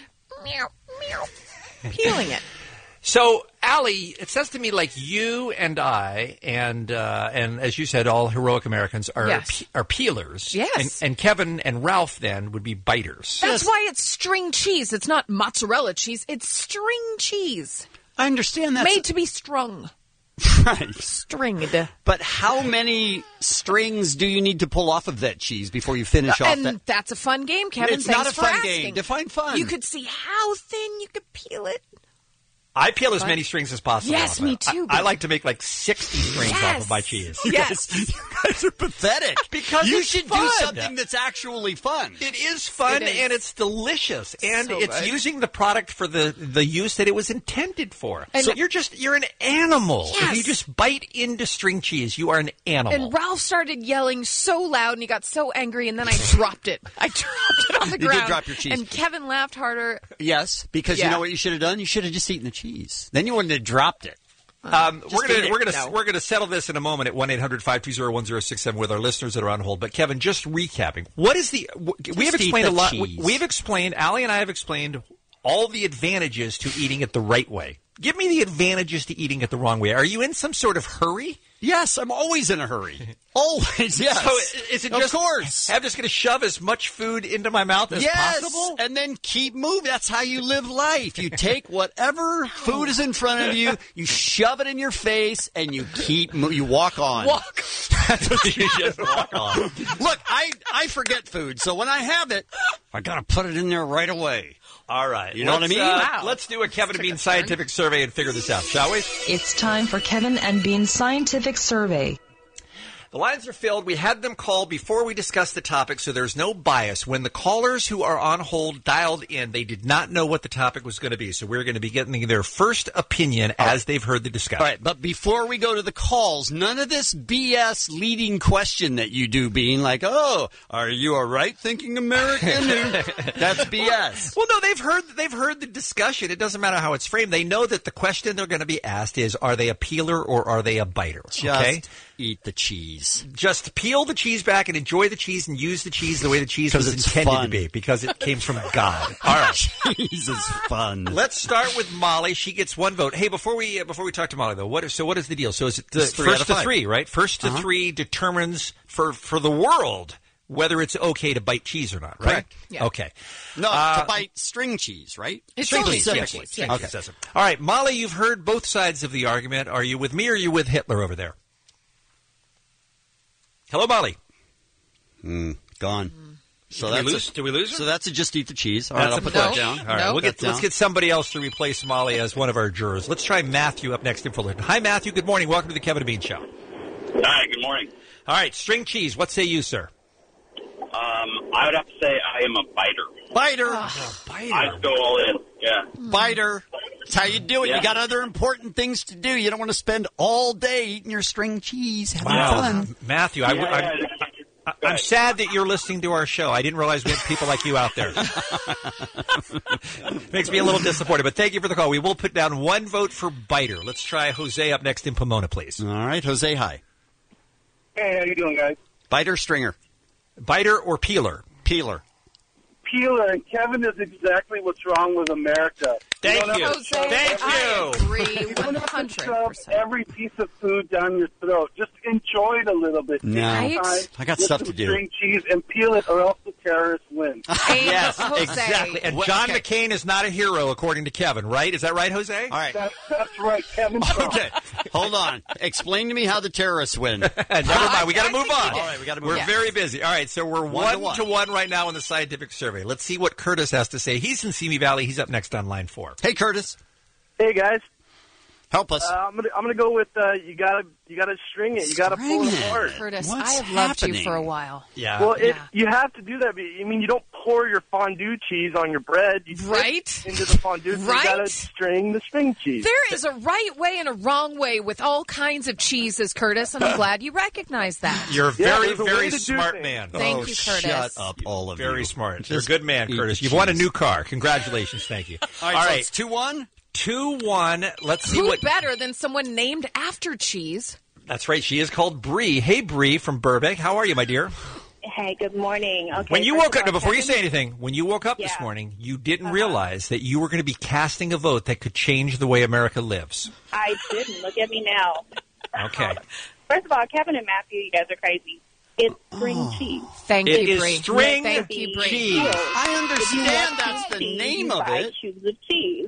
peeling it. So, Allie, it says to me like you and I, and as you said, all heroic Americans are Yes. are peelers. Yes. And Kevin and Ralph then would be biters. That's why it's string cheese. It's not mozzarella cheese. It's string cheese. I understand that. Made to be strung. Right. Stringed. But how many strings do you need to pull off of that cheese before you finish off And that? that's a fun game, Kevin. It's Thanks not a for fun asking. game. Define fun. You could see how thin you could peel it. I peel as many strings as possible. Yes, off of me it. too, I but- like to make like 60 strings off Yes. of my cheese. Yes. You guys are pathetic. Because you it's should fun. do something that's actually fun. It is fun It is. and it's delicious, and So it's good. using the product for the use that it was intended for. And- So you're an animal. Yes. If you just bite into string cheese, you are an animal. And Ralph started yelling so loud, and he got so angry, and then I dropped it. I dropped it on the You did ground. drop your cheese. And Kevin laughed harder. Yes, because you Yeah. know what you should have done? You should have just eaten the cheese. Then you wouldn't have dropped it. We're eat it. gonna settle this in a moment at 1-800-520-1067 with our listeners that are on hold. But Kevin, just recapping, what is we have eat explained the a lot. cheese. We've explained. Allie and I have explained all the advantages to eating it the right way. Give me the advantages to eating it the wrong way. Are you in some sort of hurry? Yes, I'm always in a hurry. Always, yes. So is it of just? course. I'm just going to shove as much food into my mouth as Yes, possible. and then keep moving. That's how you live life. You take whatever food is in front of you, you shove it in your face, and you keep you walk on. Walk. That's what you just walk on. Look, I forget food, so when I have it, I got to put it in there right away. All right. You know what I mean? Wow. Let's do a Kevin and Bean scientific survey and figure this out, shall we? It's time for Kevin and Bean's scientific survey. The lines are filled. We had them call before we discussed the topic, so there's no bias. When the callers who are on hold dialed in, they did not know what the topic was going to be, so we're going to be getting their first opinion as they've heard the discussion. All right, but before we go to the calls, none of this BS leading question that you do, Bean, like, oh, are you a right-thinking American? That's BS. Well, no, they've heard the discussion. It doesn't matter how it's framed. They know that the question they're going to be asked is, are they a peeler or are they a biter? Okay? Just eat the cheese. Just peel the cheese back and enjoy the cheese and use the cheese the way the cheese was it's intended fun. to be, because it came from God. All right. Cheese is fun. Let's start with Molly. She gets one vote. Hey, before we talk to Molly though, what is the deal? So is it the It's 3 out first of to 5. 3, right? First to 3 determines for the world whether it's okay to bite cheese or not, right? Correct. Yeah. Okay. No, to bite string cheese, right? It's string only cheese, string specifically. cheese, yeah. Okay. Says it. All right, Molly, you've heard both sides of the argument. Are you with me or are you with Hitler over there? Hello, Molly. Gone. So Did we lose her? So that's a just eat the cheese. All right, I'll put No. that down. All right, No. let's get somebody else to replace Molly as one of our jurors. Let's try Matthew up next in Fullerton. Hi, Matthew. Good morning. Welcome to the Kevin and Bean Show. Hi, good morning. All right, string cheese. What say you, sir? I would have to say I am a biter. Biter. I go all in. Yeah. Biter. That's how you do it. Yeah. You got other important things to do. You don't want to spend all day eating your string cheese. Having fun. Matthew, I'm sad that you're listening to our show. I didn't realize we had people like you out there. Makes me a little disappointed, but thank you for the call. We will put down one vote for Biter. Let's try Jose up next in Pomona, please. All right, Jose, hi. Hey, how you doing, guys? Biter, stringer? Biter or peeler? Peeler. Peeler, and Kevin is exactly what's wrong with America. Thank you. Jose, Thank you. I agree You don't have to 100%. shove every piece of food down your throat. Just enjoy it a little bit. No. Take your time, I got get stuff some to do. String cheese and peel it, or else the terrorists win. Yes, exactly. And John McCain is not a hero, according to Kevin, right? Is that right, Jose? All right. That's right, Kevin. Okay, hold on. Explain to me how the terrorists win. Never mind. We got to move on. All right, we got to move We're on. very busy. All right, so we're One one to one right now in the scientific survey. Let's see what Curtis has to say. He's in Simi Valley. He's up next on line 4. Hey, Curtis. Hey, guys. Help us. I'm gonna go with you gotta string it. You gotta pull it apart. Curtis, What's I have loved you happening? for a while. Yeah. Well, you have to do that. I mean, you don't pour your fondue cheese on your bread. You dip Right? into the fondue. So Right? You gotta string the string cheese. There is a right way and a wrong way with all kinds of cheeses, Curtis, and I'm glad you recognize that. You're a very, there's a way very to do smart things. man. Thank you, Curtis. Shut up, all of you. Very smart. Just You're a good man, eat Curtis. the You've won a cheese. new car. Congratulations. Thank you. All right, so it's 2-1? 2-1. Let's see Who what. better than someone named after cheese? That's right. She is called Bree. Hey, Bree from Burbank. How are you, my dear? Hey, good morning. Okay, When you first woke of up, all, before you Kevin- say anything, when you woke up this Yeah. morning, you didn't realize that you were going to be casting a vote that could change the way America lives. I didn't. Look at me now. Okay. First of all, Kevin and Matthew, you guys are crazy. It's string cheese. Thank It you, is Bree. string Thank you, Bree. cheese. I understand that's the Cheese, name you of buy it. cubes of cheese.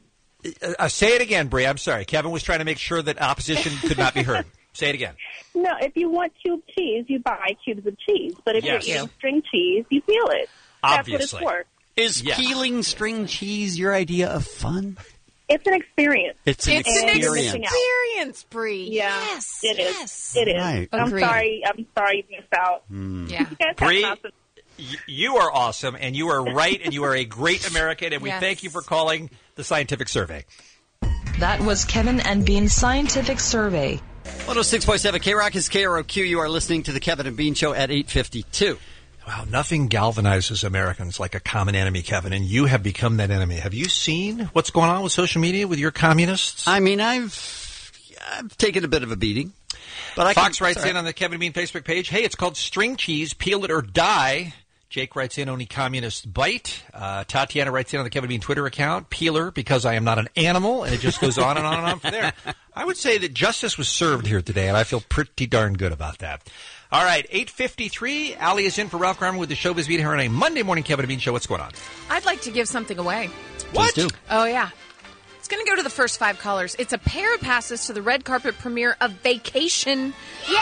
Say it again, Bree. I'm sorry. Kevin was trying to make sure that opposition could not be heard. Say it again. No, if you want cube cheese, you buy cubes of cheese. But if Yes. you're eating string cheese, you peel it. Obviously. That's what it's for. Is Yeah. peeling string cheese your idea of fun? It's an experience. It's an And you're experience. missing out. Experience, Bree. Yeah, Yes. it is. Yes. It is. Right. I'm Agreed. sorry you missed out. Yeah. You guys have Bree, awesome- you are awesome, and you are right, and you are a great American, and we Yes. thank you for calling the Scientific Survey. That was Kevin and Bean's Scientific Survey. 106.7 K-Rock is KROQ. You are listening to the Kevin and Bean Show at 8:52. Wow, nothing galvanizes Americans like a common enemy, Kevin, and you have become that enemy. Have you seen what's going on with social media with your communists? I mean, I've taken a bit of a beating. But Fox writes in on the Kevin and Bean Facebook page, hey, it's called string cheese, peel it or die. Jake writes in, only communists bite. Tatiana writes in on the Kevin and Bean Twitter account, peeler because I am not an animal, and it just goes on and on and on from there. I would say that justice was served here today, and I feel pretty darn good about that. All right, 8:53. Allie is in for Ralph Garman with the Showbiz Beat here on a Monday morning Kevin and Bean Show. What's going on? I'd like to give something away. What? do. Oh, yeah. It's going to go to the first 5 callers. It's a pair of passes to the red carpet premiere of Vacation.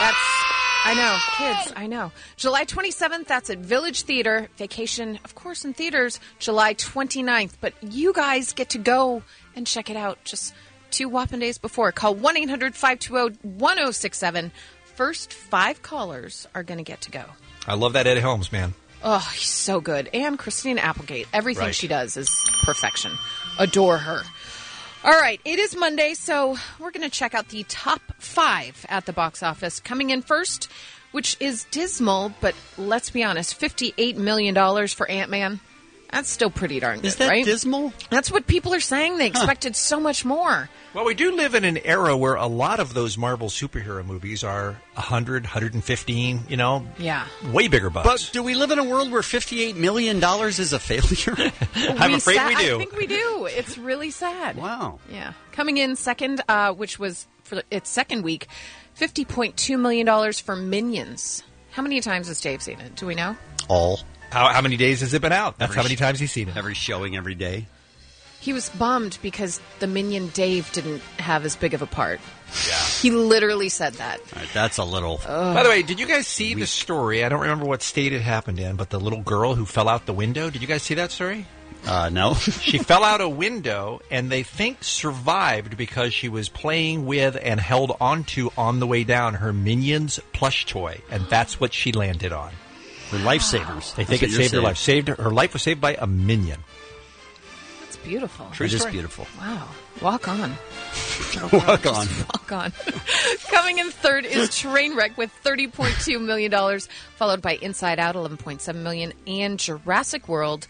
I know, kids, I know. July 27th, that's at Village Theater. Vacation, of course, in theaters, July 29th. But you guys get to go and check it out just 2 whopping days before. Call 1-800-520-1067. First 5 callers are going to get to go. I love that Ed Helms, man. Oh, he's so good. And Christina Applegate. Everything Right. she does is perfection. Adore her. All right, it is Monday, so we're going to check out the top 5 at the box office. Coming in first, which is dismal, but let's be honest, $58 million for Ant-Man. That's still pretty darn good, Is that right? dismal? That's what people are saying. They expected so much more. Well, we do live in an era where a lot of those Marvel superhero movies are 100, 115, Yeah. way bigger bucks. But do we live in a world where $58 million is a failure? I'm afraid we do. I think we do. It's really sad. Wow. Yeah. Coming in second, which was for its second week, $50.2 million for Minions. How many times has Dave seen it? Do we know? All. How many days has it been out? That's how many times he's seen it. Every showing, every day. He was bummed because the Minion Dave didn't have as big of a part. Yeah. He literally said that. All right, that's a little... By the way, did you guys see the story? I don't remember what state it happened in, but the little girl who fell out the window. Did you guys see that story? No. She fell out a window, and they think survived because she was playing with and held onto on the way down her Minions plush toy, and that's what she landed on. Her lifesavers. They think it saved her life. Her life was saved by a Minion. That's beautiful. It is beautiful. Wow. Walk on. Walk on. Walk on. Coming in third is Trainwreck with $30.2 million, followed by Inside Out, $11.7 million, and Jurassic World,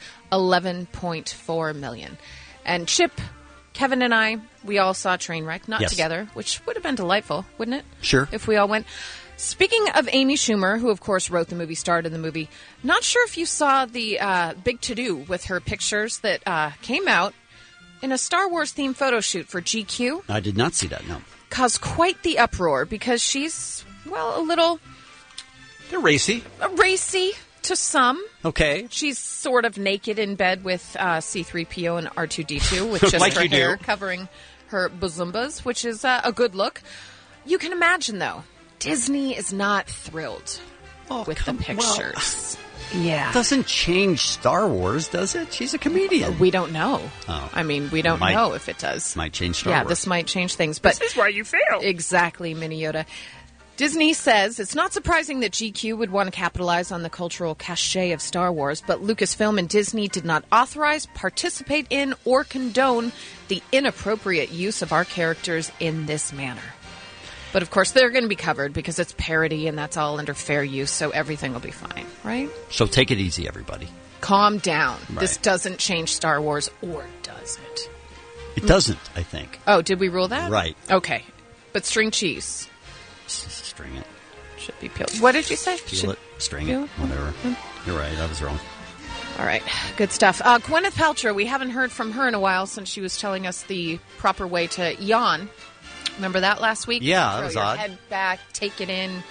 $11.4 million. And Chip, Kevin, and I, we all saw Trainwreck, not together, which would have been delightful, wouldn't it? Sure. If we all went. Speaking of Amy Schumer, who, of course, wrote the movie, starred in the movie, not sure if you saw the big to-do with her pictures that came out in a Star Wars-themed photo shoot for GQ. I did not see that, no. Caused quite the uproar because she's, well, a little... They're racy. Racy to some. Okay. She's sort of naked in bed with C-3PO and R2-D2 with just Like her you hair do. covering her bosombas, which is a good look. You can imagine, though, Disney is not thrilled with the pictures. Yeah. Doesn't change Star Wars, does it? She's a comedian. We don't know. Oh. I mean, we don't know if it does. Might change Star Yeah, Wars. this might change things. But This is why you failed. Exactly, Mini Yoda. Disney says it's not surprising that GQ would want to capitalize on the cultural cachet of Star Wars, but Lucasfilm and Disney did not authorize, participate in, or condone the inappropriate use of our characters in this manner. But, of course, they're going to be covered because it's parody and that's all under fair use, so everything will be fine, right? So take it easy, everybody. Calm down. Right. This doesn't change Star Wars, or does it? It doesn't, I think. Oh, did we rule that? Right. Okay. But string cheese. String it. Should be peeled. What did you say? Peel it. String peel it. Whatever. You're right. I was wrong. All right. Good stuff. Gwyneth Paltrow, we haven't heard from her in a while since she was telling us the proper way to yawn. Remember that last week? Yeah, that Throw was your odd. head back, take it in.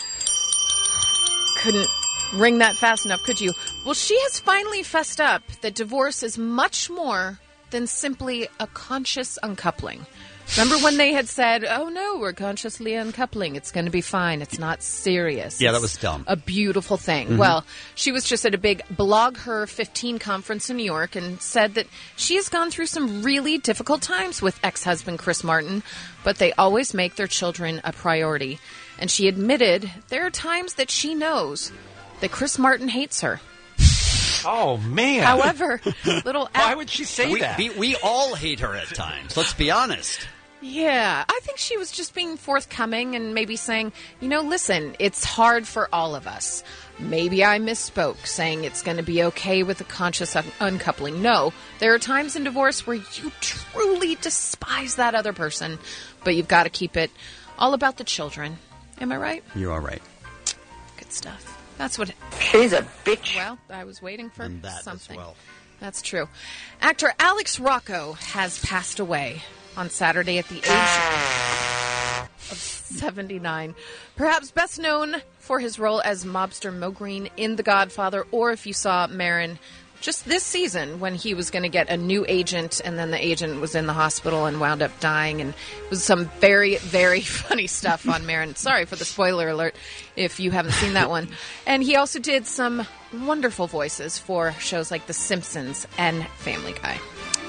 Couldn't ring that fast enough, could you? Well, she has finally fessed up that divorce is much more than simply a conscious uncoupling. Remember when they had said, oh, no, we're consciously uncoupling. It's going to be fine. It's not serious. Yeah, that It's was dumb. a beautiful thing. Mhm. Well, she was just at a big Blog Her 15 conference in New York and said that she has gone through some really difficult times with ex-husband Chris Martin, but they always make their children a priority. And she admitted there are times that she knows that Chris Martin hates her. Oh, man. However, little... Why would she say we, that? We all hate her at times. Let's be honest. Yeah, I think she was just being forthcoming and maybe saying, listen, it's hard for all of us. Maybe I misspoke, saying it's going to be okay with a conscious uncoupling. No, there are times in divorce where you truly despise that other person, but you've got to keep it all about the children. Am I right? You are right. Good stuff. That's what... She's a bitch. Well, I was waiting for And that something. as well. That's true. Actor Alex Rocco has passed away on Saturday at the age of 79. Perhaps best known for his role as mobster Mo Green in The Godfather, or if you saw Marin just this season when he was going to get a new agent and then the agent was in the hospital and wound up dying, and it was some very, very funny stuff on Marin. Sorry for the spoiler alert if you haven't seen that one. And he also did some wonderful voices for shows like The Simpsons and Family Guy.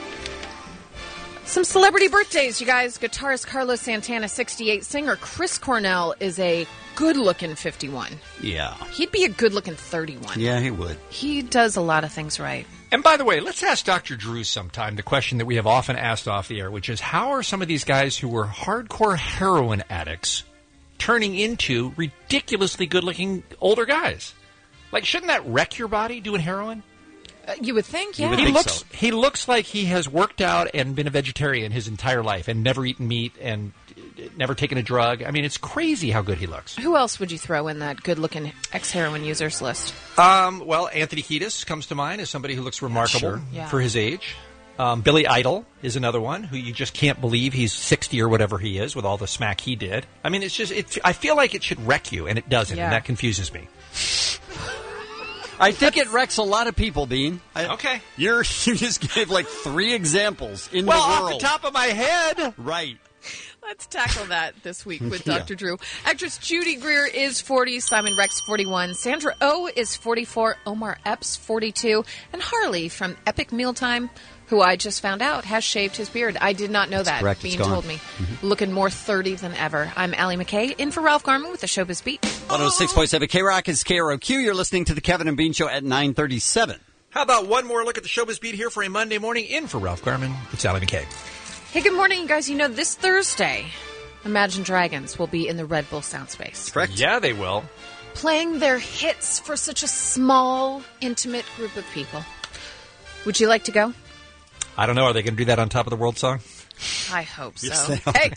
Some celebrity birthdays, you guys. Guitarist Carlos Santana, 68. Singer Chris Cornell is a good-looking 51. Yeah. He'd be a good-looking 31. Yeah, he would. He does a lot of things right. And by the way, let's ask Dr. Drew sometime the question that we have often asked off the air, which is how are some of these guys who were hardcore heroin addicts turning into ridiculously good-looking older guys? Like, shouldn't that wreck your body, doing heroin? You would think, yeah. He looks like he has worked out and been a vegetarian his entire life and never eaten meat and never taken a drug. I mean, it's crazy how good he looks. Who else would you throw in that good-looking ex-heroin users list? Well, Anthony Kiedis comes to mind as somebody who looks remarkable for his age. Billy Idol is another one who you just can't believe he's 60 or whatever he is with all the smack he did. I mean, it's just, I feel like it should wreck you, and it doesn't, and that confuses me. I think it wrecks a lot of people, Bean. Okay. You just gave like 3 examples in the world. Off the top of my head. Right. Let's tackle that this week with Dr. Drew. Actress Judy Greer is 40, Simon Rex 41, Sandra Oh is 44, Omar Epps 42, and Harley from Epic Mealtime, who I just found out has shaved his beard. I did not know that. Correct. Bean It's gone. told me. Looking more 30 than ever. I'm Allie McKay, in for Ralph Garman with the Showbiz Beat. 106.7 K-Rock is KROQ. You're listening to the Kevin and Bean Show at 9:37. How about one more look at the Showbiz Beat here for a Monday morning? In for Ralph Garman, it's Allie McKay. Hey, good morning, you guys. You know, this Thursday, Imagine Dragons will be in the Red Bull Sound Space. Correct. Yeah, they will. Playing their hits for such a small, intimate group of people. Would you like to go? I don't know. Are they going to do that on top of the world song? I hope so. Yes, they are. Hey!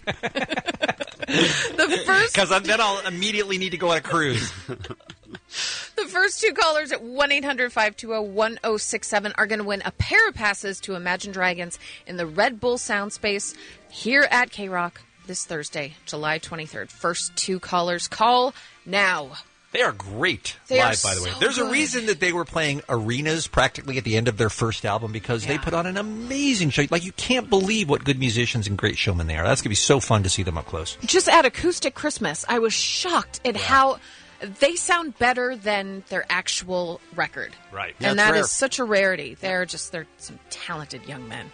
The first... Because then I'll immediately need to go on a cruise. The first two callers at 1-800-520-1067 are going to win a pair of passes to Imagine Dragons in the Red Bull Sound Space here at K-Rock this Thursday, July 23rd. First two callers, call now. They are great They are live, by the way. so There's a good. reason that they were playing arenas practically at the end of their first album because they put on an amazing show. Like, you can't believe what good musicians and great showmen they are. That's going to be so fun to see them up close. Just at Acoustic Christmas, I was shocked at how they sound better than their actual record. Right. And that is such a rarity. They're some talented young men.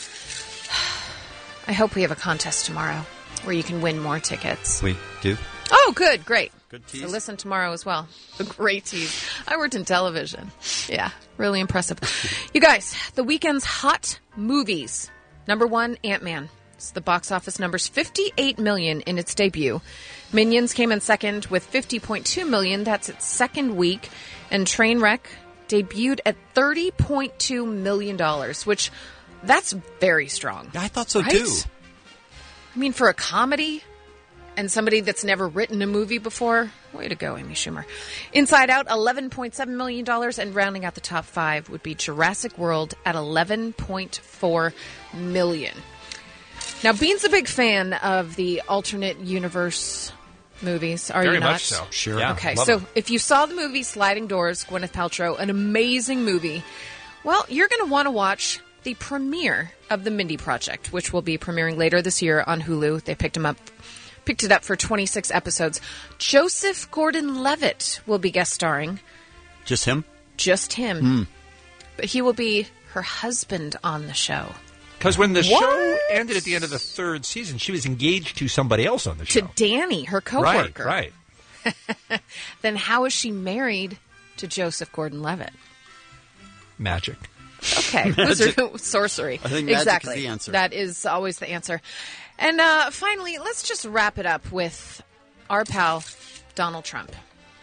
I hope we have a contest tomorrow where you can win more tickets. We do. Oh, good. Great. Good tease. So listen tomorrow as well. A great tease. I worked in television. Yeah, really impressive. You guys, the weekend's hot movies. Number one, Ant-Man. It's the box office numbers $58 million in its debut. Minions came in second with $50.2 million. That's its second week. And Trainwreck debuted at $30.2 million, which that's very strong. I thought so, right? too. I mean, for a comedy and somebody that's never written a movie before, way to go, Amy Schumer. Inside Out, $11.7 million, and rounding out the top five would be Jurassic World at $11.4 million. Now, Bean's a big fan of the alternate universe movies, are Very you not? much so. Sure. Yeah, okay, so if you saw the movie Sliding Doors, Gwyneth Paltrow, an amazing movie, well, you're going to want to watch the premiere of The Mindy Project, which will be premiering later this year on Hulu. They picked it up for 26 episodes. Joseph Gordon-Levitt will be guest starring. Just him? Just him. But he will be her husband on the show. Because when the show ended at the end of the third season, she was engaged to somebody else on the show. To Danny, her coworker. Right. Then how is she married to Joseph Gordon-Levitt? Magic. Okay, sorcery. I think magic exactly. is the answer. That is always the answer. And finally, let's just wrap it up with our pal, Donald Trump.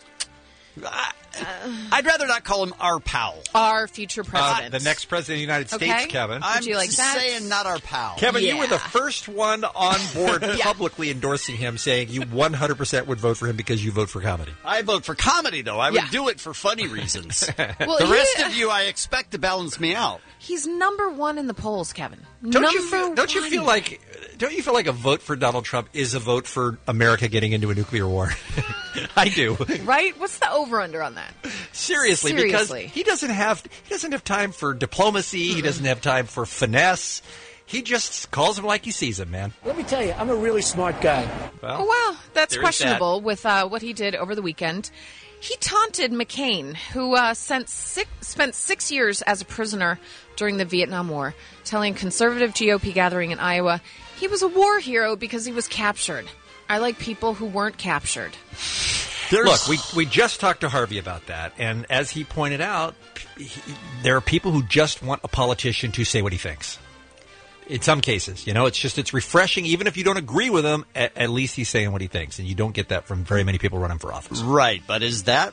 I'd rather not call him our pal. Our future president. The next president of the United States, Kevin. Would you like that? I'm saying not our pal. Kevin, you were the first one on board publicly endorsing him, saying you 100% would vote for him because you vote for comedy. I vote for comedy, though. I would do it for funny reasons. Well, the rest of you, I expect to balance me out. He's number one in the polls, Kevin. Don't you feel like a vote for Donald Trump is a vote for America getting into a nuclear war? I do. Right? What's the over-under on that? Seriously, because he doesn't have time for diplomacy. He doesn't have time for finesse. He just calls him like he sees him, man. Let me tell you, I'm a really smart guy. Well, that's questionable with what he did over the weekend. He taunted McCain, who spent 6 years as a prisoner during the Vietnam War, telling a conservative GOP gathering in Iowa he was a war hero because he was captured. I like people who weren't captured. Look, we just talked to Harvey about that, and as he pointed out, there are people who just want a politician to say what he thinks. In some cases, it's refreshing. Even if you don't agree with him, at least he's saying what he thinks, and you don't get that from very many people running for office. Right, but is that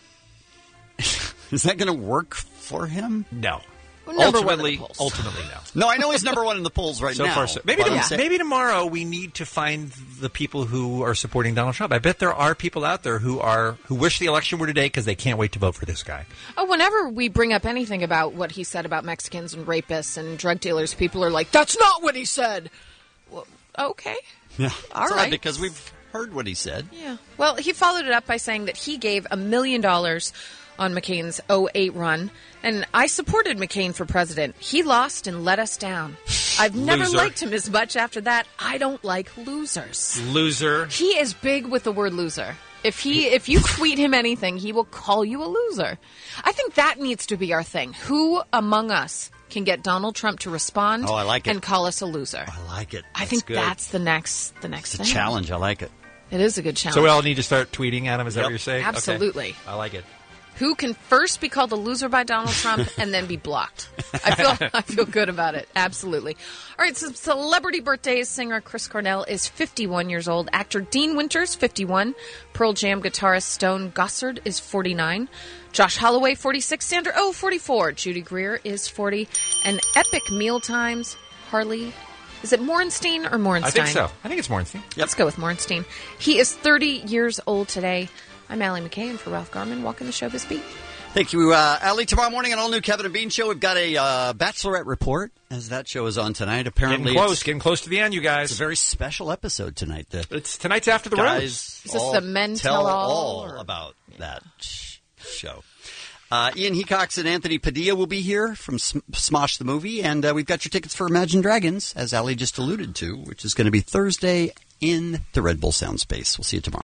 going to work for him? No. Ultimately, no. No, I know he's number one in the polls right now. Far, so. Maybe tomorrow we need to find the people who are supporting Donald Trump. I bet there are people out there who wish the election were today because they can't wait to vote for this guy. Oh, whenever we bring up anything about what he said about Mexicans and rapists and drug dealers, people are like, "That's not what he said." Well, okay. Yeah. All right. Because we've heard what he said. Yeah. Well, he followed it up by saying that he gave $1 million on McCain's 2008 run, and I supported McCain for president. He lost and let us down. I've never liked him as much after that. I don't like losers. Loser. He is big with the word loser. If you tweet him anything, he will call you a loser. I think that needs to be our thing. Who among us can get Donald Trump to respond and call us a loser? I like it. I think that's the next thing. It's a challenge. I like it. It is a good challenge. So we all need to start tweeting at him, is that what you're saying? Absolutely. Okay. I like it. Who can first be called a loser by Donald Trump and then be blocked? I feel good about it. Absolutely. All right, some celebrity birthdays. Singer Chris Cornell is 51 years old. Actor Dean Winters, 51. Pearl Jam guitarist Stone Gossard is 49. Josh Holloway, 46. Sandra Oh, 44. Judy Greer is 40. And Epic Mealtimes, Harley. Is it Morenstein or Morenstein? I think so. I think it's Morenstein. Yep. Let's go with Morenstein. He is 30 years old today. I'm Allie McKay, and for Ralph Garman, walking the showbiz beat. Thank you, Allie. Tomorrow morning, an all-new Kevin and Bean show. We've got a Bachelorette report, as that show is on tonight. Apparently, getting close to the end, you guys. It's a very special episode tonight. Tonight's After the Rose. Is this the Men Tell All about that show? Ian Hecox and Anthony Padilla will be here from Smosh the Movie, and we've got your tickets for Imagine Dragons, as Allie just alluded to, which is going to be Thursday in the Red Bull Sound Space. We'll see you tomorrow.